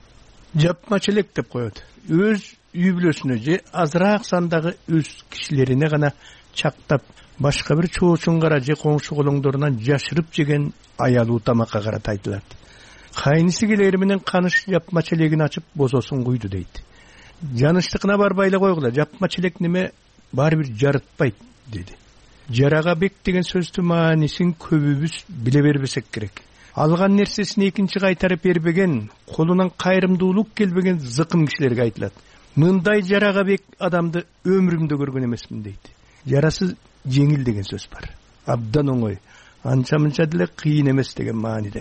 Жапмачылык деп коет. Өз үй бүлөсүнө же азыраак сандагы өз кишилерине гана чактап, башка бир чоочунгара же коңшу колоңдорунан жашырып жеген аялуу тамакка карата айтылат. Кайнысы келери менен каныш жапма челегин ачып бозосун куйду дейт. Жаныштыкына барбайлы койгула, жапма челек неме баары бир жарытпайт деди. Жарага бек деген сөздүн маанисин көбүбүз биле бербесек керек. Алган нерсесин экинчи кайтарып бербеген, колунан кайрымдуулук келбеген зыкым кишилерге айтылат. Мындай жарага бек адамды өмүрүмдө көргөн эмесмин дейт. Жарасы жеңил деген сөз бар. Абдан оңой, анча-мынча деле кыйын эмес деген мааниде.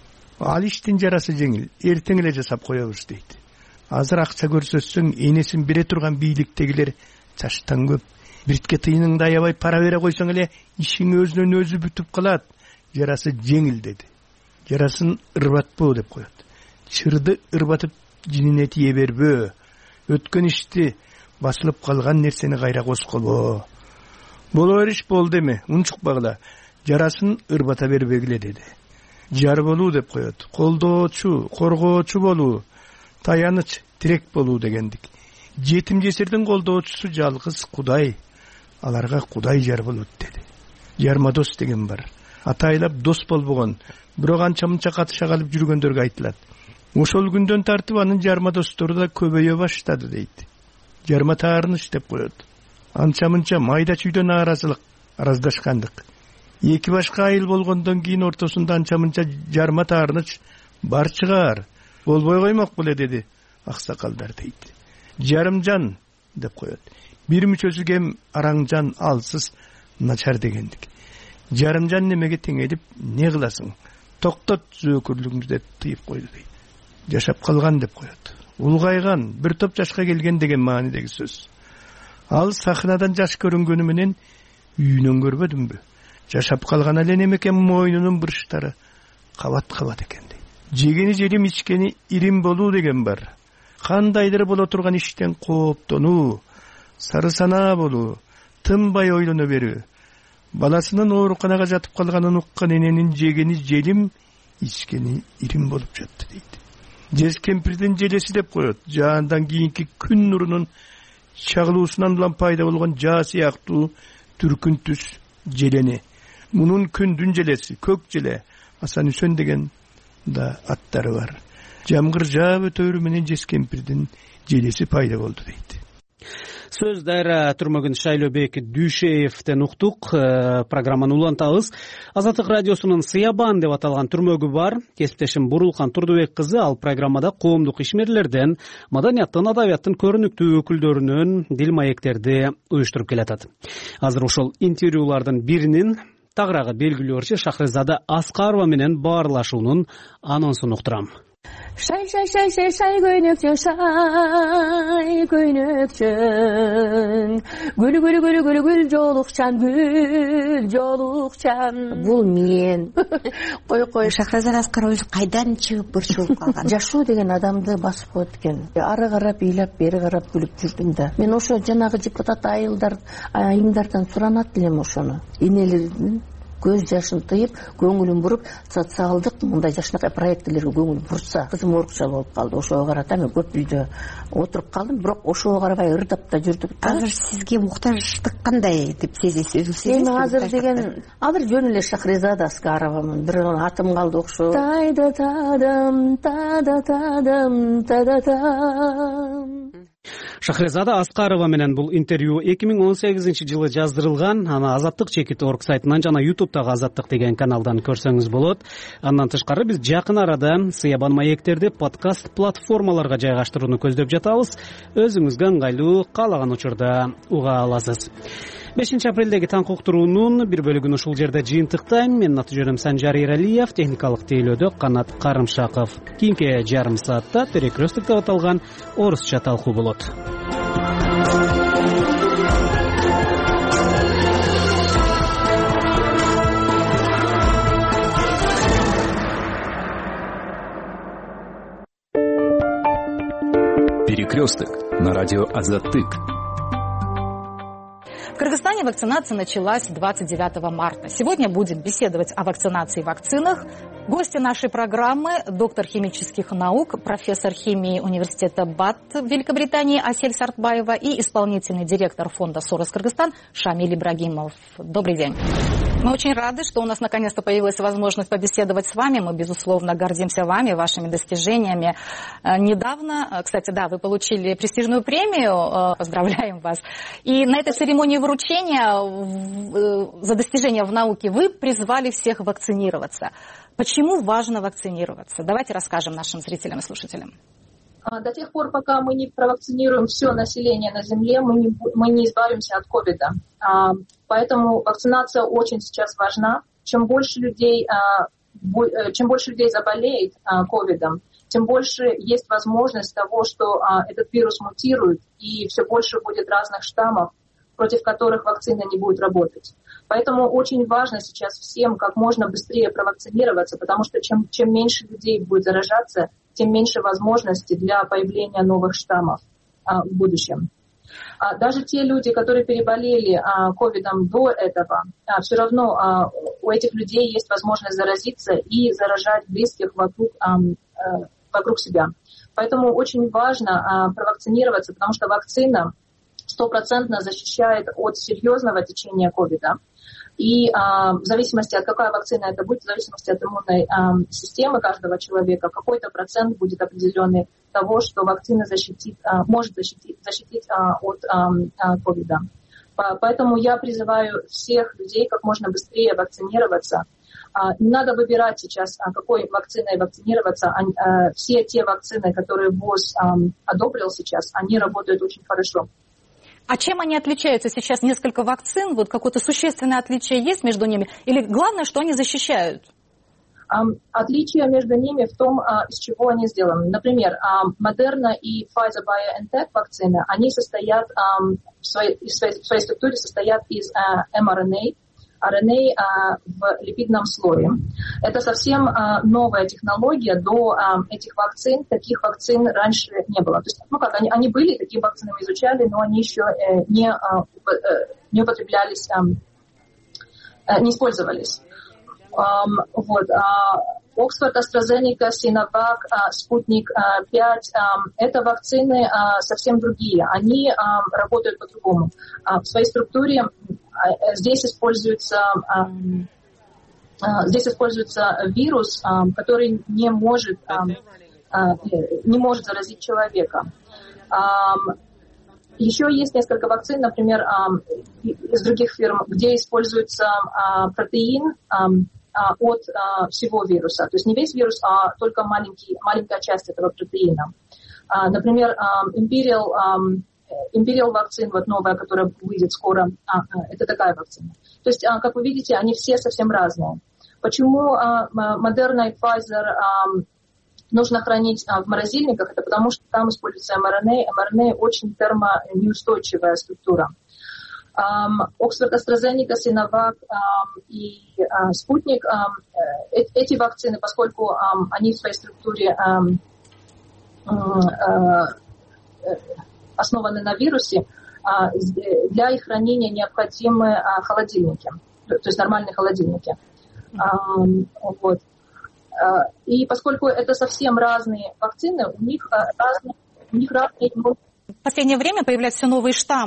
Ал иштин жарасы жеңил, эртең эле жасап коебуз дейт. Азыр акча көрсөтсөң, энесин бере турган бийликтегилер чаштан көп. Биртке тыйыныңды аябай пара бере койсоң эле ишиң өзүнөн өзү бүтүп калат. Жарасы жеңил деди. Жарасын ырбатпоо деп коет. Чырды ырбатып жинине тие бербөө. Өткөн ишти басылып калган нерсени кайра косколоо. Боло бериш болду эми, унчукпагыла. Жарасын ырбата бербегиле деди. Жар болуу деп коет. Колдоочу, коргоочу болуу, таяныч, тирек болуу дегендик. Жетим жесирдин колдоочусу жалгыз Кудай. Аларга Кудай жар болот деди. Жармадос деген бар. Атайлап дос болбогон, бирок анча-мынча катыша калып жүргөндөргө айтылат. Ошол күндөн тартып анын жармадостору да көбөйө баштады дейт. Жарма таарыныч деп коет. Анча-мынча майда чүйдөн нааразылык, араздашкандык. Эки башка айыл болгондон кийин ортосунда анча-мынча жарма таарыныч бар чыгар. Болбой коймок беле деди аксакалдар дейт. Жарымжан деп коет. Бир мүчөсү кем араңжан, алсыз, начар дегендик. Жарымжан немеге теңелип не кыласың? Токтот зөөкүрлүгүңдү деп тыйып койду дейт. Жашап калган деп коет. Улгайган, бир топ жашка келген деген маанидеги сөз. Ал сахнадан жаш көрүнгөнү менен үйүнөн көрбөдүмбү? Жашап калган эле немекен мойнунун бурчтары кабат-кабат экен дейт. Жегени жерим, ичкени ирим болуу деген бар. Кандайдыр боло турган иштен кооптонуу, сары санаа болуу, тынбай ойлоно берүү. Баласынын ооруканага жатып калганын уккан эненин жегени желим, ичкени ирим болуп жатты дейт. Жез кемпирдин желеси деп коет. Жаандан кийинки күн нурунун чагылуусунан улам пайда болгон жаа сыяктуу түркүн түс желени. Мунун күндүн желеси, көк желе, Асан Үсөн деген да аттары бар. Жамгыр жаап өтөөрү менен жез кемпирдин желеси пайда болду дейт. Сөз дайра түрмөгүн Шайлообек Дүйшеевден уктук. Программаны улантабыз. Азаттык радиосунун Сыябан деп аталган түрмөгү бар. Кесиптешим Бурулкан Турдубек кызы ал программада коомдук ишмерлерден, маданияттын, адабияттын көрүнүктүү өкүлдөрүнөн дил маектерди уюштуруп келатат. Азыр ошол интервьюлардын биринин тагыраагы белгилүү ырчы Шахризада Аскарова менен баарлашуунун анонсун уктурам. Шай, шай, шай, шай, шай, көйнөкчөн, шай, көйнөкчөн. Гүл, гүл, гүл, гүл, гүл, жолукчан, гүл, жолукчан. Бул мен. Кой, кой. Шахразада Аскарова кайдан чыгып бурчулуп калган? Жашоо деген адамды басып коет экен. Ары карап ыйлап, бери карап күлүп жүрдүм да. Мен ошо жанагы депутат айылдар, айымдардан суранат элем ошону. Энелердин көз жашын тыйып, көңүлүн буруп, социалдык мындай жашынакай проектилерге көңүл бурса, кызым оорукча болуп калды. Ошого карата мен көп үйдө отуруп калдым, бирок ошого карабай ырдап да жүрдүк. Азыр сизге муктаждык кандай деп сезесиз? Эми азыр деген, азыр жөн эле Шахризада Аскаровамын. Бир атым калды окшо. Тайда тадам, тада тадам, тада тадам. Шахрезада Аскарова менен бул интервью эки миң он сегизинчи жылы жаздырылган. Аны Азаттык чекит орг сайтынан жана ютубтагы Азаттык деген каналдан көрсөңүз болот. Андан тышкары биз жакын арада Сыябан маектерди подкаст платформаларга жайгаштырууну көздөп жатабыз. Өзүңүзгө ыңгайлуу каалаган учурда уга аласыз. бешинчи апрелдеги таң уктуруунун бир бөлүгүн ушул жерде жыйынтыктайм. Менин аты жөнүм Санжар Эралиев, техникалык тейлөөдө Канат Карымшаков. Кийинки жарым саатта Перекресток деп аталган орусча талкуу болот. Перекресток на радио Азаттык. В Кыргызстане вакцинация началась двадцать девятого марта. Сегодня будем беседовать о вакцинации и вакцинах. Гости нашей программы – доктор химических наук, профессор химии университета БАТ в Великобритании Асель Сартбаева и исполнительный директор фонда «Сорос Кыргызстан» Шамиль Ибрагимов. Добрый день. Мы очень рады, что у нас наконец-то появилась возможность побеседовать с вами. Мы, безусловно, гордимся вами, вашими достижениями. Недавно, кстати, да, вы получили престижную премию, поздравляем вас. И на этой церемонии вручения за достижения в науке вы призвали всех вакцинироваться. Почему важно вакцинироваться? Давайте расскажем нашим зрителям и слушателям. До тех пор, пока мы не провакцинируем все население на Земле, мы не, мы не избавимся от ковида. Поэтому вакцинация очень сейчас важна. Чем больше людей, чем больше людей заболеет ковидом, тем больше есть возможность того, что этот вирус мутирует, и все больше будет разных штаммов, против которых вакцина не будет работать. Поэтому очень важно сейчас всем как можно быстрее провакцинироваться, потому что чем, чем меньше людей будет заражаться, тем меньше возможностей для появления новых штаммов а, в будущем. А, даже те люди, которые переболели ковидом до этого, а, все равно а, у этих людей есть возможность заразиться и заражать близких вокруг, а, а, вокруг себя. Поэтому очень важно а, провакцинироваться, потому что вакцина стопроцентно защищает от серьезного течения ковида. И а, в зависимости от какая вакцина это будет, в зависимости от иммунной а, системы каждого человека, какой-то процент будет определенный того, что вакцина защитит, а, может защитить, защитить а, от а, а, ковида. Поэтому я призываю всех людей как можно быстрее вакцинироваться. А, не надо выбирать сейчас, а, какой вакциной вакцинироваться. А, а, все те вакцины, которые ВОЗ а, одобрил сейчас, они работают очень хорошо. А чем они отличаются сейчас? Несколько вакцин, вот какое-то существенное отличие есть между ними? Или главное, что они защищают? Um, отличие между ними в том, uh, из чего они сделаны. Например, um, Moderna и Pfizer-BioNTech вакцины, они состоят, um, в, своей, в, своей, в своей структуре состоят из uh, эм ар эн эй, ар эн эй а, в липидном слое. Это совсем а, новая технология. До а, этих вакцин, таких вакцин раньше не было. То есть, ну как, они, они были, такие вакцины мы изучали, но они еще э, не, а, э, не употреблялись, а, э, не использовались. А, вот, а, Оксфорд, AstraZeneca, Sinovac, Спутник пять – это вакцины совсем другие. Они работают по-другому. В своей структуре здесь используется, здесь используется вирус, который не может, не может заразить человека. Еще есть несколько вакцин, например, из других фирм, где используется протеин от а, всего вируса. То есть не весь вирус, а только маленький, маленькая часть этого протеина. А, например, а, Imperial, а, Imperial вакцин, вот новая, которая выйдет скоро, а, это такая вакцина. То есть, а, как вы видите, они все совсем разные. Почему а, Moderna и Pfizer а, нужно хранить а, в морозильниках? Это потому, что там используется эм ар эн эй. эм ар эн эй очень термонеустойчивая структура. Оксфорд, AstraZeneca, Sinovac и uh, Спутник, um, э, эти вакцины, поскольку um, они в своей структуре um, uh, uh, основаны на вирусе, uh, для их хранения необходимы uh, холодильники, то есть нормальные холодильники. Um, вот. uh, и поскольку это совсем разные вакцины, у них, uh, разные, у них разные... В последнее время появляются все новые штаммы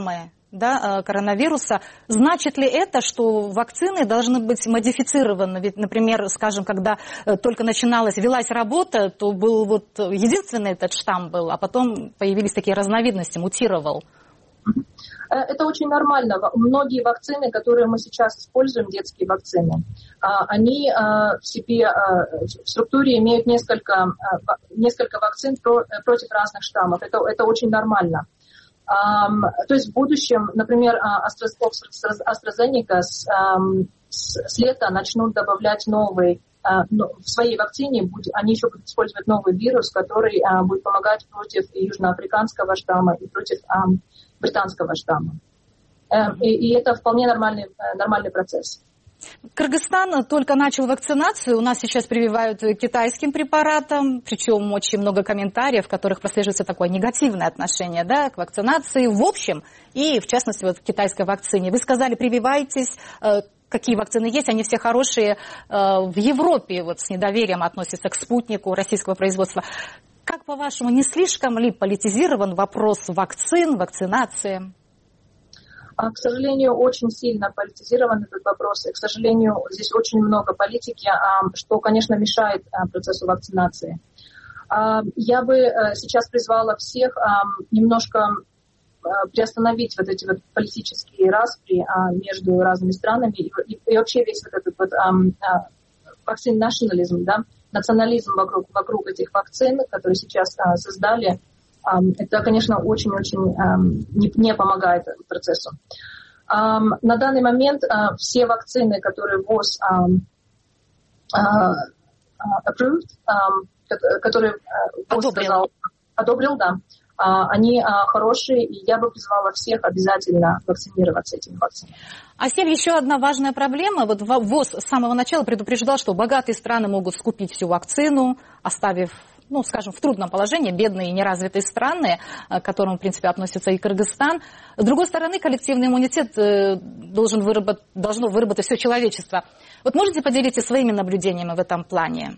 да, коронавируса. Значит ли это, что вакцины должны быть модифицированы? Ведь, например, скажем, когда только начиналась, велась работа, то был вот единственный этот штамм был, а потом появились такие разновидности, мутировал. Это очень нормально. Многие вакцины, которые мы сейчас используем, детские вакцины, они в себе, в структуре имеют несколько, несколько вакцин против разных штаммов. Это, это очень нормально. То есть в будущем, например, AstraZeneca с, с лета начнут добавлять новый, в своей вакцине они еще будут использовать новый вирус, который будет помогать против южноафриканского штамма и против британского штамма. И, и это вполне нормальный, нормальный процесс. Кыргызстан только начал вакцинацию. У нас сейчас прививают китайским препаратам, причем очень много комментариев, в которых прослеживается такое негативное отношение, да, к вакцинации в общем и, в частности, вот к китайской вакцине. Вы сказали, прививайтесь. Какие вакцины есть, они все хорошие. В Европе вот с недоверием относятся к спутнику российского производства. Как, по-вашему, не слишком ли политизирован вопрос вакцин, вакцинации? К сожалению, очень сильно политизирован этот вопрос. И, к сожалению, здесь очень много политики, что, конечно, мешает процессу вакцинации. Я бы сейчас призвала всех немножко приостановить вот эти вот политические распри между разными странами и, и, и вообще весь вот этот вот вакцин национализм, да, национализм вокруг, вокруг этих вакцин, которые сейчас создали. Это, конечно, очень-очень не, не помогает процессу. На данный момент все вакцины, которые ВОЗ approved, которые ВОЗ сказал, одобрил, да, они хорошие, и я бы призвала всех обязательно вакцинироваться этими вакцинами. Асель, еще одна важная проблема. Вот ВОЗ с самого начала предупреждал, что богатые страны могут скупить всю вакцину, оставив, ну, скажем, в трудном положении бедные и неразвитые страны, к которым, в принципе, относится и Кыргызстан. С другой стороны, коллективный иммунитет должен выработ... должно выработать все человечество. Вот можете поделиться своими наблюдениями в этом плане?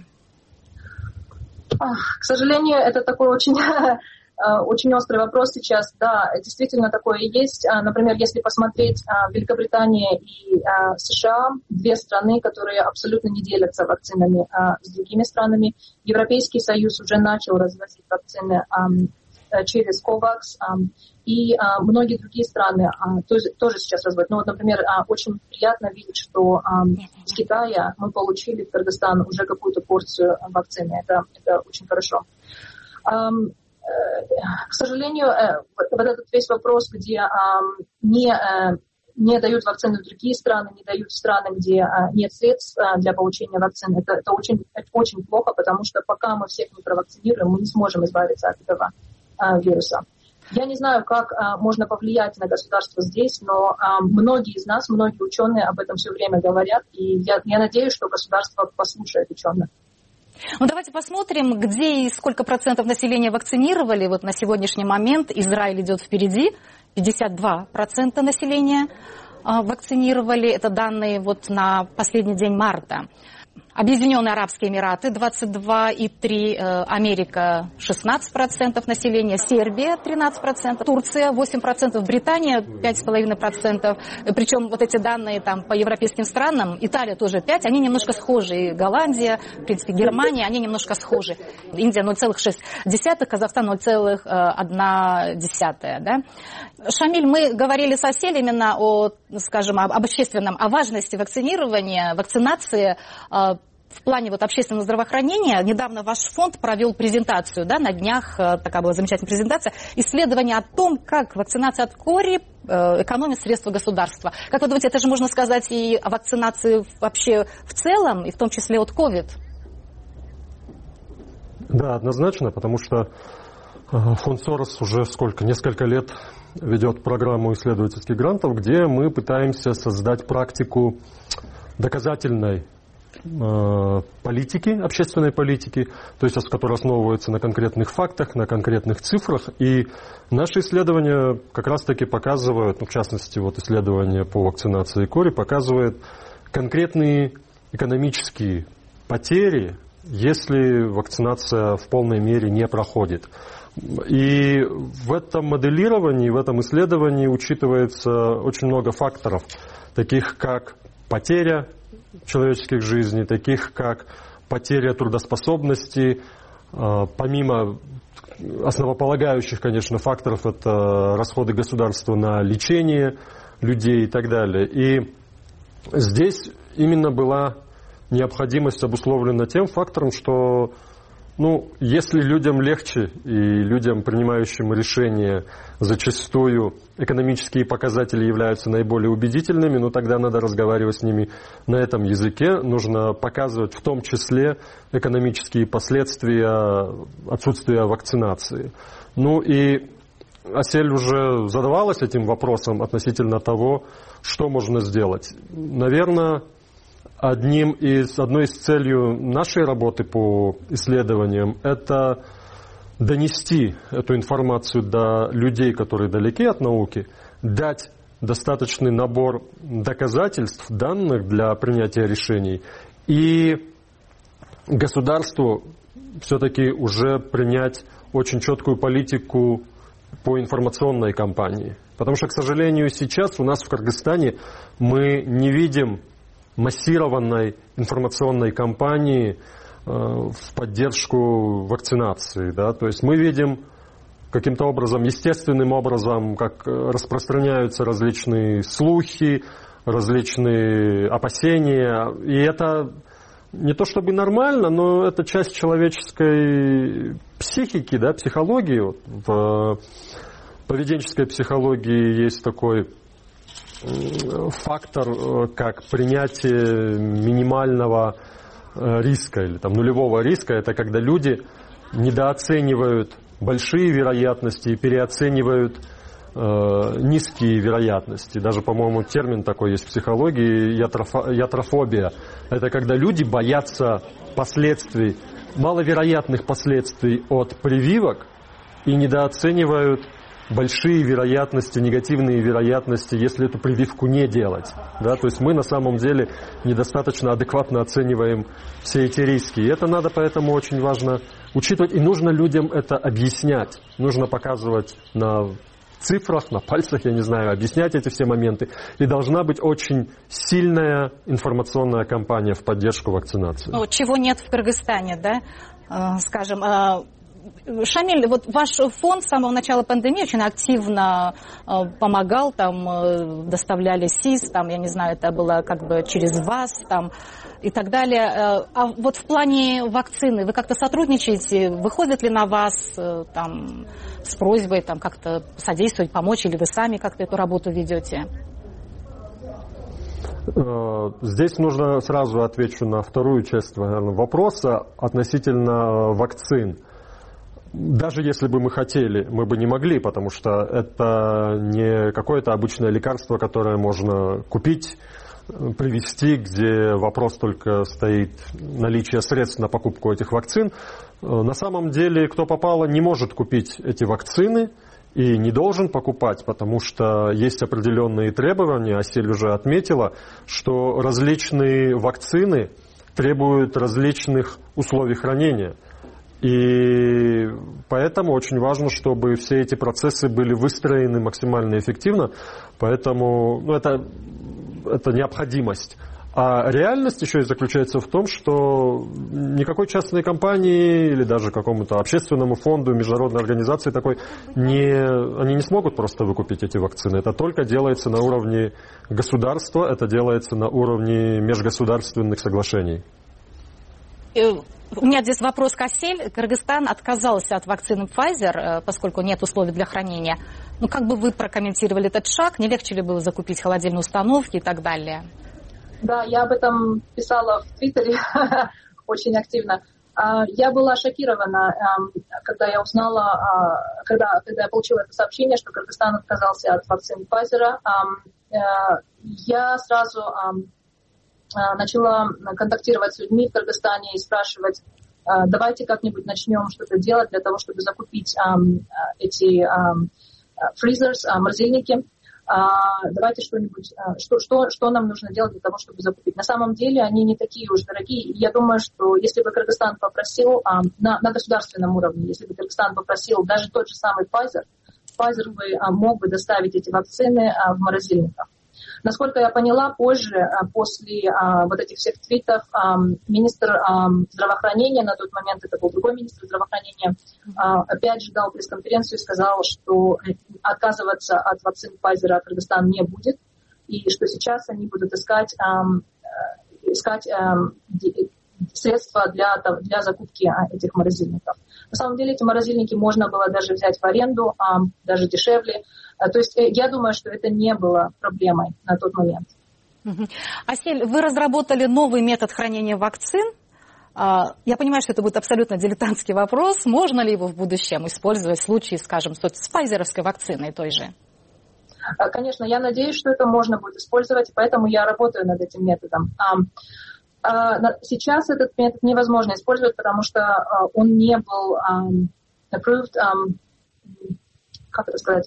К сожалению, это такой очень... Очень острый вопрос сейчас. Да, действительно такое и есть. Например, если посмотреть Великобритания и США, две страны, которые абсолютно не делятся вакцинами с другими странами. Европейский Союз уже начал развозить вакцины через COVAX, и многие другие страны тоже, тоже сейчас разводят. Ну, вот, например, очень приятно видеть, что с Китая мы получили в Кыргызстан уже какую-то порцию вакцины. Это, это очень хорошо. К сожалению, вот этот весь вопрос, где не, не дают вакцины в другие страны, не дают в страны, где нет средств для получения вакцин, это, это очень, это очень плохо, потому что пока мы всех не провакцинируем, мы не сможем избавиться от этого вируса. Я не знаю, как можно повлиять на государство здесь, но многие из нас, многие ученые об этом все время говорят, и я, я надеюсь, что государство послушает ученых. Ну, давайте посмотрим, где и сколько процентов населения вакцинировали. Вот на сегодняшний момент Израиль идет впереди. пятьдесят два процента населения вакцинировали. Это данные вот на последний день марта. Объединенные Арабские Эмираты двадцать два и три процента, Америка шестнадцать процентов населения, Сербия тринадцать процентов, Турция восемь процентов, Британия пять целых пять десятых процента. Причем вот эти данные там по европейским странам, Италия тоже пять, они немножко схожи. И Голландия, в принципе, Германия, они немножко схожи. Индия ноль целых шесть десятых, Казахстан ноль целых одна десятая. Да? Шамиль, мы говорили с Асель именно о, скажем, об общественном, о важности вакцинирования, вакцинации. В плане вот общественного здравоохранения недавно ваш фонд провел презентацию, да, на днях такая была замечательная презентация, исследование о том, как вакцинация от кори экономит средства государства. Как вы думаете, это же можно сказать и о вакцинации вообще в целом, и в том числе от ковид? Да, однозначно, потому что фонд Сорос уже сколько, несколько лет ведет программу исследовательских грантов, где мы пытаемся создать практику доказательной политики, общественной политики, то есть, которая основывается на конкретных фактах, на конкретных цифрах. И наши исследования как раз-таки показывают, ну, в частности, вот исследование по вакцинации кори показывает конкретные экономические потери если вакцинация в полной мере не проходит. И в этом моделировании, в этом исследовании учитывается очень много факторов, таких как потеря человеческих жизней, таких как потеря трудоспособности, помимо основополагающих, конечно, факторов, это расходы государства на лечение людей и так далее. И здесь именно была необходимость обусловлена тем фактором, что ну, если людям легче и людям, принимающим решения, зачастую экономические показатели являются наиболее убедительными, ну тогда надо разговаривать с ними на этом языке. Нужно показывать в том числе экономические последствия отсутствия вакцинации. Ну и Асель уже задавалась этим вопросом относительно того, что можно сделать. Наверное, Одним из, одной из целей нашей работы по исследованиям – это донести эту информацию до людей, которые далеки от науки, дать достаточный набор доказательств, данных для принятия решений, и государству все-таки уже принять очень четкую политику по информационной кампании. Потому что, к сожалению, сейчас у нас в Кыргызстане мы не видим массированной информационной кампании э, в поддержку вакцинации. Да? То есть мы видим каким-то образом, естественным образом, как распространяются различные слухи, различные опасения. И это не то чтобы нормально, но это часть человеческой психики, да, психологии. В поведенческой психологии есть такой фактор, как принятие минимального риска или там, нулевого риска. Это когда люди недооценивают большие вероятности и переоценивают э, низкие вероятности. Даже, по-моему, термин такой есть в психологии, ятрофо, ятрофобия. Это когда люди боятся последствий, маловероятных последствий от прививок и недооценивают большие вероятности, негативные вероятности, если эту прививку не делать. Да? То есть мы на самом деле недостаточно адекватно оцениваем все эти риски. И это надо поэтому очень важно учитывать. И нужно людям это объяснять. Нужно показывать на цифрах, на пальцах, я не знаю, объяснять эти все моменты. И должна быть очень сильная информационная кампания в поддержку вакцинации. Ну, чего нет в Кыргызстане, да? Скажем, Шамиль, вот ваш фонд с самого начала пандемии очень активно э, помогал, там э, доставляли СИС, там, я не знаю, это было как бы через вас, там, и так далее. Э, а вот в плане вакцины вы как-то сотрудничаете? Выходят ли на вас э, там, с просьбой там, как-то содействовать, помочь, или вы сами как-то эту работу ведете? Здесь нужно сразу отвечу на вторую часть вопроса относительно вакцин. Даже если бы мы хотели, мы бы не могли, потому что это не какое-то обычное лекарство, которое можно купить, привезти, где вопрос только стоит наличие средств на покупку этих вакцин. На самом деле, кто попало, не может купить эти вакцины и не должен покупать, потому что есть определенные требования. Асель уже отметила, что различные вакцины требуют различных условий хранения. И поэтому очень важно, чтобы все эти процессы были выстроены максимально эффективно. Поэтому ну, это, это необходимость. А реальность еще и заключается в том, что никакой частной компании или даже какому-то общественному фонду, международной организации такой, не, они не смогут просто выкупить эти вакцины. Это только делается на уровне государства, это делается на уровне межгосударственных соглашений. У меня здесь вопрос к Асель. Кыргызстан отказался от вакцины Pfizer, поскольку нет условий для хранения. Ну, как бы вы прокомментировали этот шаг? Не легче ли было закупить холодильные установки и так далее? Да, я об этом писала в Твиттере очень активно. Я была шокирована, когда я узнала, когда, когда я получила это сообщение, что Кыргызстан отказался от вакцины Pfizer. Я сразу начала контактировать с людьми в Кыргызстане и спрашивать, давайте как-нибудь начнем что-то делать для того, чтобы закупить эти freezers, морозильники. давайте что-нибудь, что, что, что нам нужно делать для того, чтобы закупить. На самом деле они не такие уж дорогие. Я думаю, что если бы Кыргызстан попросил на, на государственном уровне, если бы Кыргызстан попросил даже тот же самый Pfizer, Pfizer бы мог бы доставить эти вакцины в морозильниках. Насколько я поняла, позже, после а, вот этих всех твитов, а, министр а, здравоохранения, на тот момент это был другой министр здравоохранения, а, опять же дал пресс-конференцию и сказал, что отказываться от вакцин Pfizer Кыргызстан не будет, и что сейчас они будут искать, а, искать а, средства для, для закупки этих морозильников. На самом деле эти морозильники можно было даже взять в аренду, а, даже дешевле. То есть я думаю, что это не было проблемой на тот момент. Асель, вы разработали новый метод хранения вакцин. Я понимаю, что это будет абсолютно дилетантский вопрос. Можно ли его в будущем использовать в случае, скажем, с файзеровской вакциной той же? Конечно, я надеюсь, что это можно будет использовать, и поэтому я работаю над этим методом. Сейчас этот метод невозможно использовать, потому что он не был approved, как это сказать,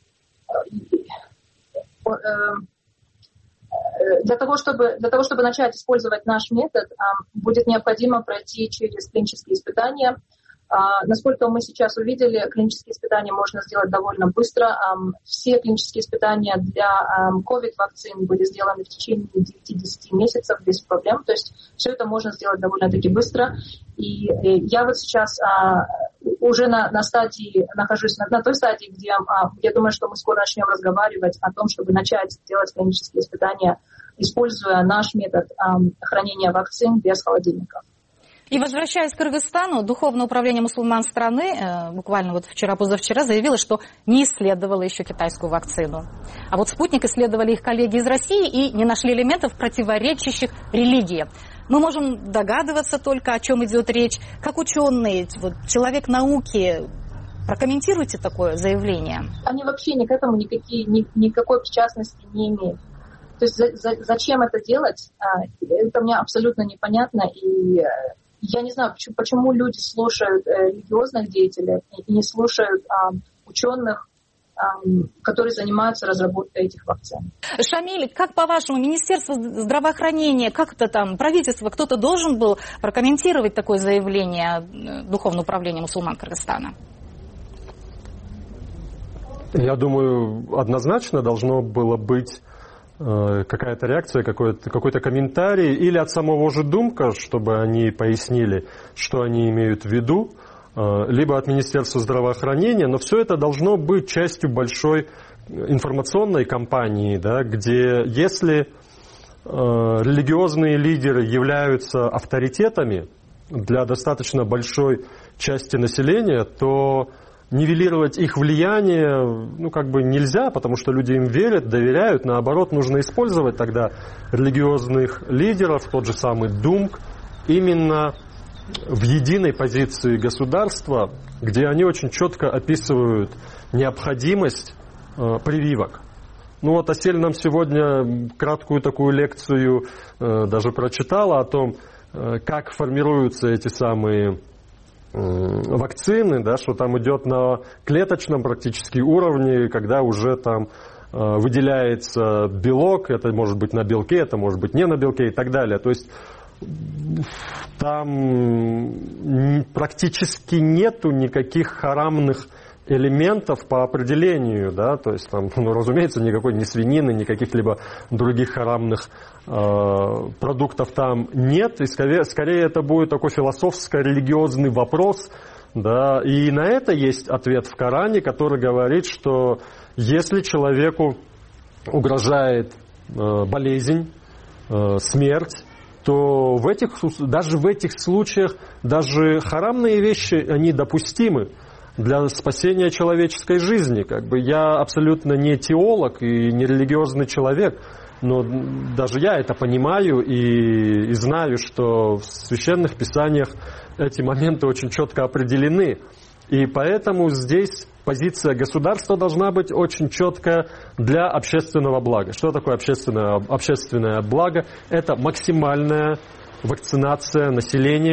Для того, чтобы, для того, чтобы начать использовать наш метод, будет необходимо пройти через клинические испытания. Насколько мы сейчас увидели, клинические испытания можно сделать довольно быстро. Все клинические испытания для ковид-вакцин были сделаны в течение девяти-десяти месяцев без проблем. То есть все это можно сделать довольно-таки быстро. И я вот сейчас уже на, на стадии, нахожусь на, на той стадии, где я думаю, что мы скоро начнем разговаривать о том, чтобы начать делать клинические испытания, используя наш метод хранения вакцин без холодильников. И возвращаясь к Кыргызстану, Духовное управление мусульман страны буквально вот вчера-позавчера заявило, что не исследовало еще китайскую вакцину. А вот «Спутник» исследовали их коллеги из России и не нашли элементов, противоречащих религии. Мы можем догадываться только, о чем идет речь. Как ученые, вот, человек науки, прокомментируйте такое заявление. Они вообще ни к этому никакие, ни, никакой причастности не имеют. То есть за, за, зачем это делать, это мне абсолютно непонятно. И я не знаю, почему, почему люди слушают религиозных деятелей и не слушают а, ученых, а, которые занимаются разработкой этих вакцин. Шамиль, как по-вашему, Министерство здравоохранения, как-то там, правительство, кто-то должен был прокомментировать такое заявление Духовного управления мусульман Кыргызстана? Я думаю, однозначно должно было быть какая-то реакция, какой-то, какой-то комментарий или от самого же Думка, чтобы они пояснили, что они имеют в виду, либо от Министерства здравоохранения, но все это должно быть частью большой информационной кампании, да, где если религиозные лидеры являются авторитетами для достаточно большой части населения, то нивелировать их влияние, ну, как бы нельзя, потому что люди им верят, доверяют. Наоборот, нужно использовать тогда религиозных лидеров, тот же самый Думк, именно в единой позиции государства, где они очень четко описывают необходимость э, прививок. Ну вот Асель нам сегодня краткую такую лекцию э, даже прочитала о том, э, как формируются эти самые вакцины, да, что там идет на клеточном практически уровне, когда уже там э, выделяется белок, это может быть на белке, это может быть не на белке и так далее. То есть там практически нету никаких харамных элементов по определению, да, то есть там, ну, разумеется, никакой ни свинины, ни каких-либо других харамных э, продуктов там нет, и скорее, скорее это будет такой философско-религиозный вопрос, да, и на это есть ответ в Коране, который говорит, что если человеку угрожает э, болезнь, э, смерть, то в этих, даже в этих случаях даже харамные вещи, они допустимы для спасения человеческой жизни. Как бы я абсолютно не теолог и не религиозный человек, но даже я это понимаю и, и знаю, что в священных писаниях эти моменты очень четко определены. И поэтому здесь позиция государства должна быть очень четкая для общественного блага. Что такое общественное, общественное благо? Это максимальная вакцинация населения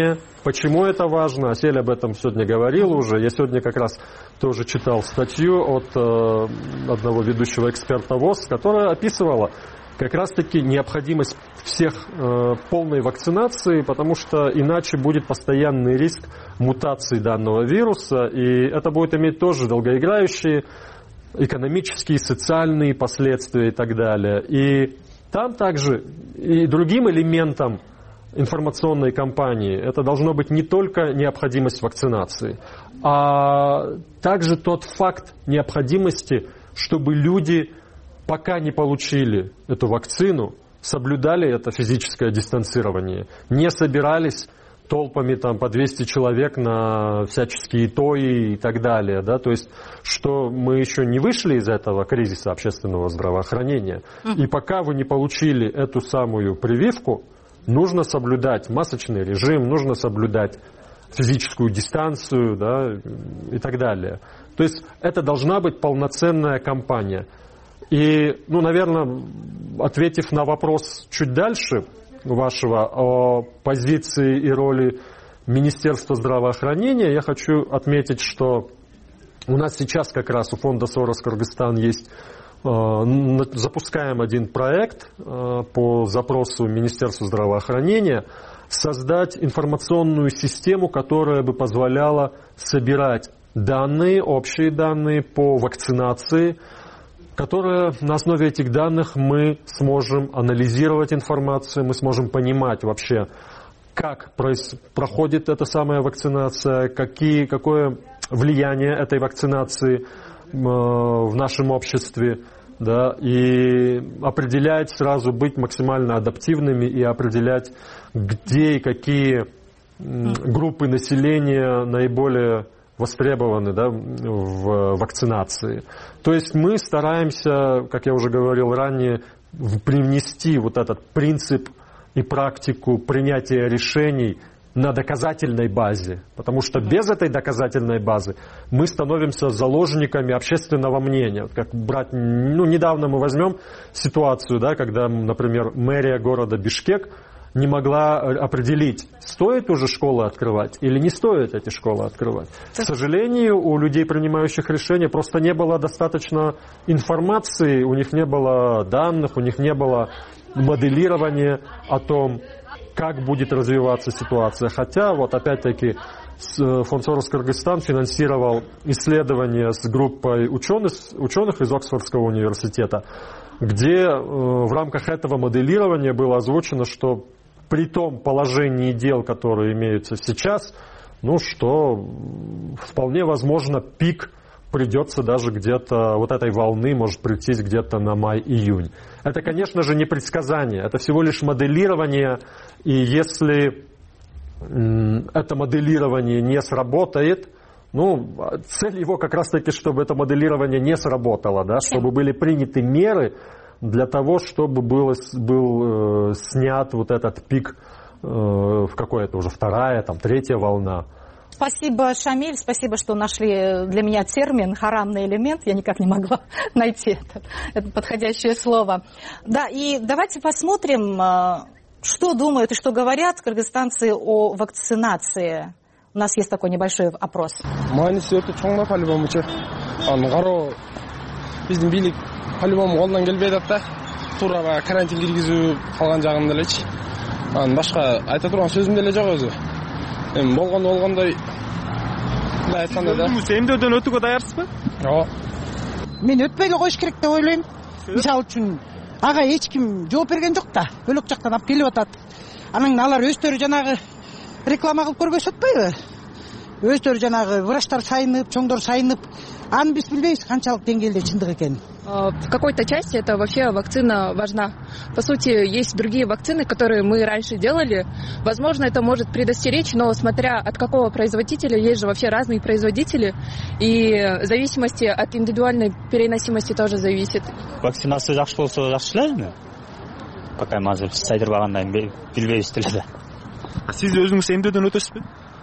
Почему это важно? Асель об этом сегодня говорил уже. Я сегодня как раз тоже читал статью от э, одного ведущего эксперта ВОЗ, которая описывала как раз-таки необходимость всех э, полной вакцинации, потому что иначе будет постоянный риск мутации данного вируса, и это будет иметь тоже долгоиграющие экономические, социальные последствия и так далее. И там также и другим элементом информационной кампании это должно быть не только необходимость вакцинации, а также тот факт необходимости, чтобы люди, пока не получили эту вакцину, соблюдали это физическое дистанцирование, не собирались толпами там, по двести человек на всяческие тои и так далее. Да? То есть, что мы еще не вышли из этого кризиса общественного здравоохранения. И пока вы не получили эту самую прививку, нужно соблюдать масочный режим, нужно соблюдать физическую дистанцию, да, и так далее. То есть это должна быть полноценная кампания. И, ну, наверное, ответив на вопрос чуть дальше вашего о позиции и роли Министерства здравоохранения, я хочу отметить, что у нас сейчас как раз у фонда Сорос Кыргызстан есть, запускаем один проект по запросу Министерства здравоохранения создать информационную систему, которая бы позволяла собирать данные, общие данные по вакцинации, которые на основе этих данных мы сможем анализировать информацию, мы сможем понимать вообще, как проходит эта самая вакцинация, какие, какое влияние этой вакцинации в нашем обществе, да, и определять сразу, быть максимально адаптивными и определять, где и какие группы населения наиболее востребованы, да, в вакцинации. То есть мы стараемся, как я уже говорил ранее, привнести вот этот принцип и практику принятия решений на доказательной базе. Потому что без этой доказательной базы мы становимся заложниками общественного мнения. Как брать, ну, недавно мы возьмем ситуацию, да, когда, например, мэрия города Бишкек не могла определить, стоит уже школы открывать или не стоит эти школы открывать. К сожалению, у людей, принимающих решения, просто не было достаточно информации, у них не было данных, у них не было моделирования о том, как будет развиваться ситуация. Хотя, вот опять-таки, фонд Сорос Кыргызстан финансировал исследования с группой ученых, ученых из Оксфордского университета, где в рамках этого моделирования было озвучено, что при том положении дел, которые имеются сейчас, ну что вполне возможно пик придется даже где-то, вот этой волны может прийтись где-то на май-июнь. Это, конечно же, не предсказание, это всего лишь моделирование, и если это моделирование не сработает, ну, цель его как раз-таки, чтобы это моделирование не сработало, да, чтобы были приняты меры для того, чтобы было, был э, снят вот этот пик, э, в какой-то уже вторая, там, третья волна. Спасибо, Шамиль, спасибо, что нашли для меня термин «харамный элемент». Я никак не могла найти это, это подходящее слово. Да, и давайте посмотрим, что думают и что говорят кыргызстанцы о вакцинации. У нас есть такой небольшой опрос. По-любому қолдан келбей жатат да. Тура баягы карантин киргизүү калган жагында элечи. Анан башка айта турган сөзүм деле жок өзү. Эми болгондо болгондой. Мындай айтканда да. Сиз эмдөөдөн өтүүгө даярсызбы? Жок. Мен өтпөй эле коюш керек деп ойлойм. Мисалы үчүн ага эч ким жооп берген жок да. Бөлөк жактан алып келип атат. Анан алар өздөрү жанагы реклама кылып көрбөшүп атпайбы? Өздөрү жанагы врачтар сайынып, чоңдор сайынып, аны биз билбейбиз канчалык деңгээлде чындык экенин. В какой-то части это вообще вакцина важна. По сути, есть другие вакцины, которые мы раньше делали. Возможно, это может предостеречь, но смотря от какого производителя, есть же вообще разные производители. И в зависимости от индивидуальной переносимости тоже зависит. Вакцинация жакшы болсо жакшы эле эми. Пока эми азыр сайдырбагандай билбейбиз деле. А сиз өзүңүз эмдөөдөн өтөсүзбү?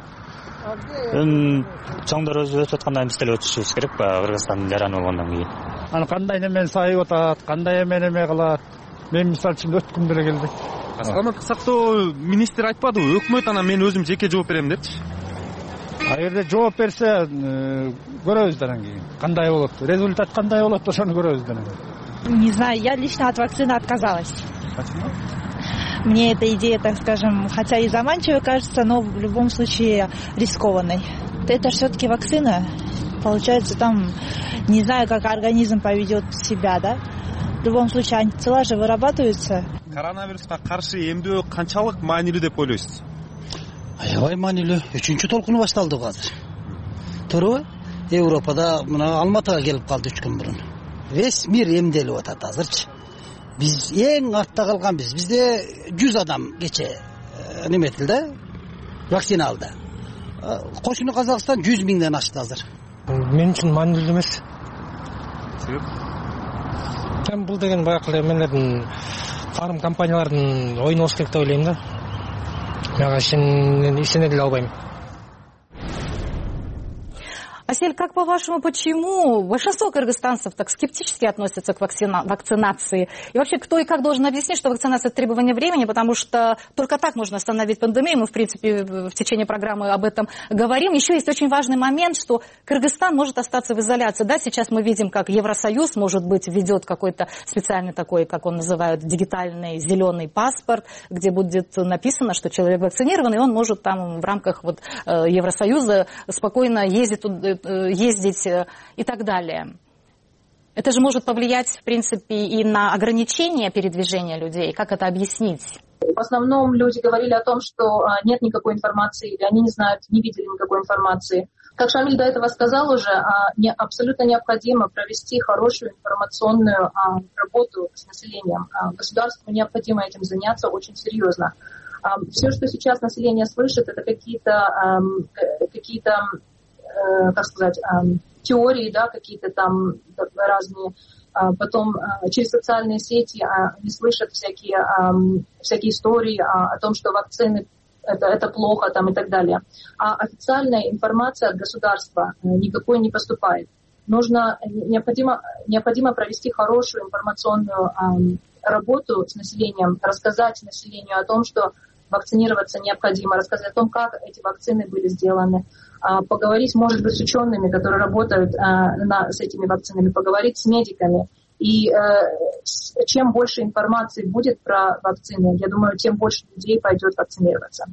Эми чоңдор өзү өтүп атканда биз деле өтүшүбүз керек ба, Кыргызстандын жараны болгондон кийин. Аны кандай немен сайып атат, кандай эме неме кылат. Мен мисалы үчүн өткүм деле келди. саламаттык сактоо министри айтпадыбы, өкмөт анан мен өзүм жеке жооп берем депчи. А жерде жооп берсе көрөбүз анан кийин кандай болот, результат кандай болот, ошону көрөбүз анан. Не знаю, я лично от вакцины отказалась. Почему? Мне эта идея, так скажем, хотя и заманчивой кажется, но в любом случае рискованной. Это все-таки вакцина. Получается, там не знаю, как организм поведет себя, да? В любом случае, антитела же вырабатываются. Коронавируска каршы эмдөө канчалык маанилүү деп ойлойсуз? Аябай маанилүү. Үчүнчү толкуну башталды азыр. Туурабы? Европада мына Алматыга келип калды үч күн мурун. Весь мир эмделип атат азырчы. Биз эң артта калганбыз. Бизде жүз адам кече неметил да? Вакцина алды. Кошуну Казакстан жүз миңден ашты азыр. Мен үчүн маанилүү эмес. Себеп? Мен бул деген баягы эмелердин фарм компаниялардын оюну болуш керек деп ойлойм да. Мага ишене деле албайм. Асель, как по-вашему, почему большинство кыргызстанцев так скептически относятся к вакцина- вакцинации? И вообще, кто и как должен объяснить, что вакцинация – это требование времени, потому что только так можно остановить пандемию. Мы, в принципе, в течение программы об этом говорим. Еще есть очень важный момент, что Кыргызстан может остаться в изоляции. Да, сейчас мы видим, как Евросоюз, может быть, введет какой-то специальный такой, как он называет, дигитальный зеленый паспорт, где будет написано, что человек вакцинирован, и он может там в рамках вот, Евросоюза спокойно ездить ездить и так далее. Это же может повлиять, в принципе, и на ограничение передвижения людей. Как это объяснить? В основном люди говорили о том, что нет никакой информации, или они не знают, не видели никакой информации. Как Шамиль до этого сказал уже, абсолютно необходимо провести хорошую информационную работу с населением. Государству необходимо этим заняться очень серьезно. Все, что сейчас население слышит, это какие-то какие-то как сказать, теории, да, какие-то там разные. Потом через социальные сети они слышат всякие, всякие истории о том, что вакцины это, это плохо там, и так далее. А официальная информация от государства никакой не поступает. Нужно, необходимо, необходимо провести хорошую информационную работу с населением, рассказать населению о том, что вакцинироваться необходимо, рассказать о том, как эти вакцины были сделаны, поговорить, может быть, с учеными, которые работают с этими вакцинами, поговорить с медиками. И чем больше информации будет про вакцины, я думаю, тем больше людей пойдет вакцинироваться.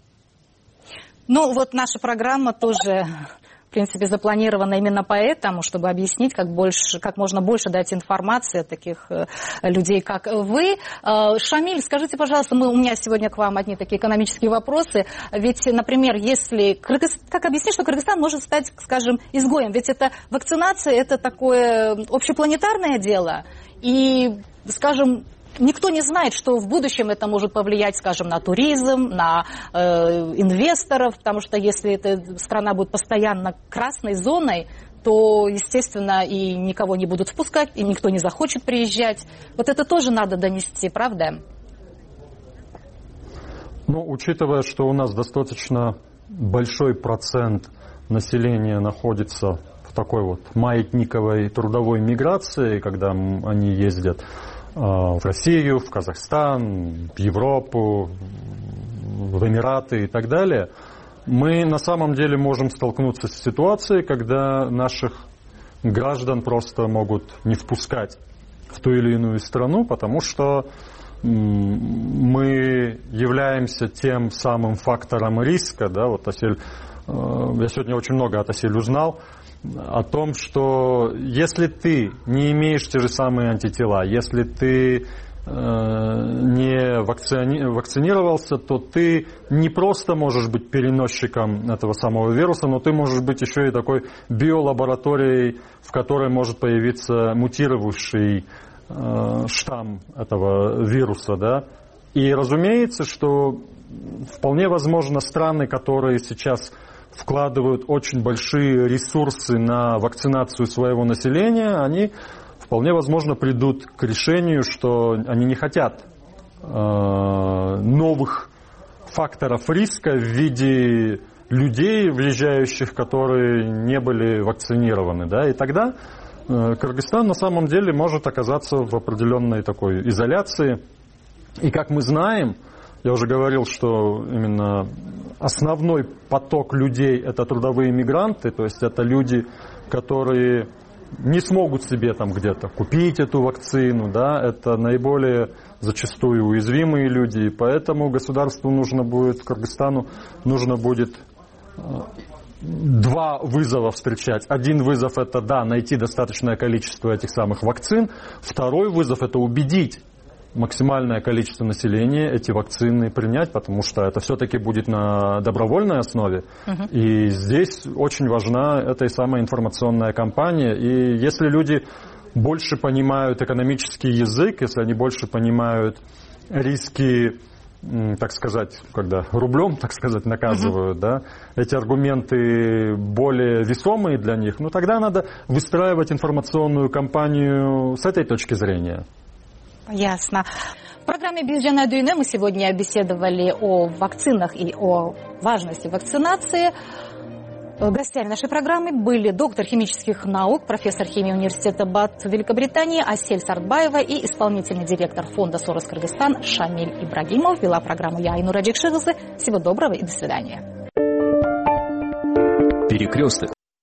Ну, вот наша программа тоже, в принципе, запланирована именно поэтому, чтобы объяснить, как, больше, как можно больше дать информации от таких людей, как вы. Шамиль, скажите, пожалуйста, мы, у меня сегодня к вам одни такие экономические вопросы. Ведь, например, если Кыргыз... как объяснить, что Кыргызстан может стать, скажем, изгоем? Ведь это вакцинация, это такое общепланетарное дело. И, скажем, никто не знает, что в будущем это может повлиять, скажем, на туризм, на э, инвесторов, потому что если эта страна будет постоянно красной зоной, то, естественно, и никого не будут впускать, и никто не захочет приезжать. Вот это тоже надо донести, правда? Ну, учитывая, что у нас достаточно большой процент населения находится в такой вот маятниковой трудовой миграции, когда они ездят в Россию, в Казахстан, в Европу, в Эмираты и так далее, мы на самом деле можем столкнуться с ситуацией, когда наших граждан просто могут не впускать в ту или иную страну, потому что мы являемся тем самым фактором риска. Да, вот Асель, я сегодня очень много от Асель узнал, о том, что если ты не имеешь те же самые антитела, если ты э, не вакцини... вакцинировался, то ты не просто можешь быть переносчиком этого самого вируса, но ты можешь быть еще и такой биолабораторией, в которой может появиться мутировавший э, штамм этого вируса. Да? И разумеется, что вполне возможно страны, которые сейчас вкладывают очень большие ресурсы на вакцинацию своего населения, они вполне возможно придут к решению, что они не хотят э, новых факторов риска в виде людей, въезжающих, которые не были вакцинированы. Да? И тогда э, Кыргызстан на самом деле может оказаться в определенной такой изоляции. И как мы знаем, Я уже говорил, что именно основной поток людей – это трудовые мигранты, то есть это люди, которые не смогут себе там где-то купить эту вакцину, да, это наиболее зачастую уязвимые люди, и поэтому государству нужно будет, Кыргызстану нужно будет два вызова встречать. Один вызов – это, да, найти достаточное количество этих самых вакцин. Второй вызов – это убедить максимальное количество населения эти вакцины принять, потому что это все-таки будет на добровольной основе. Uh-huh. И здесь очень важна эта самая информационная кампания. И если люди больше понимают экономический язык, если они больше понимают риски, так сказать, когда рублем, так сказать, наказывают, uh-huh. да, эти аргументы более весомые для них, ну тогда надо выстраивать информационную кампанию с этой точки зрения. Ясно. В программе «Биз жана дүйнө» мы сегодня беседовали о вакцинах и о важности вакцинации. Гостями нашей программы были доктор химических наук, профессор химии университета БАТ Великобритании Асель Сартбаева и исполнительный директор фонда «Сорос Кыргызстан» Шамиль Ибрагимов. Вела программу я, Айнура Джекшигызы. Всего доброго и до свидания. Перекресток.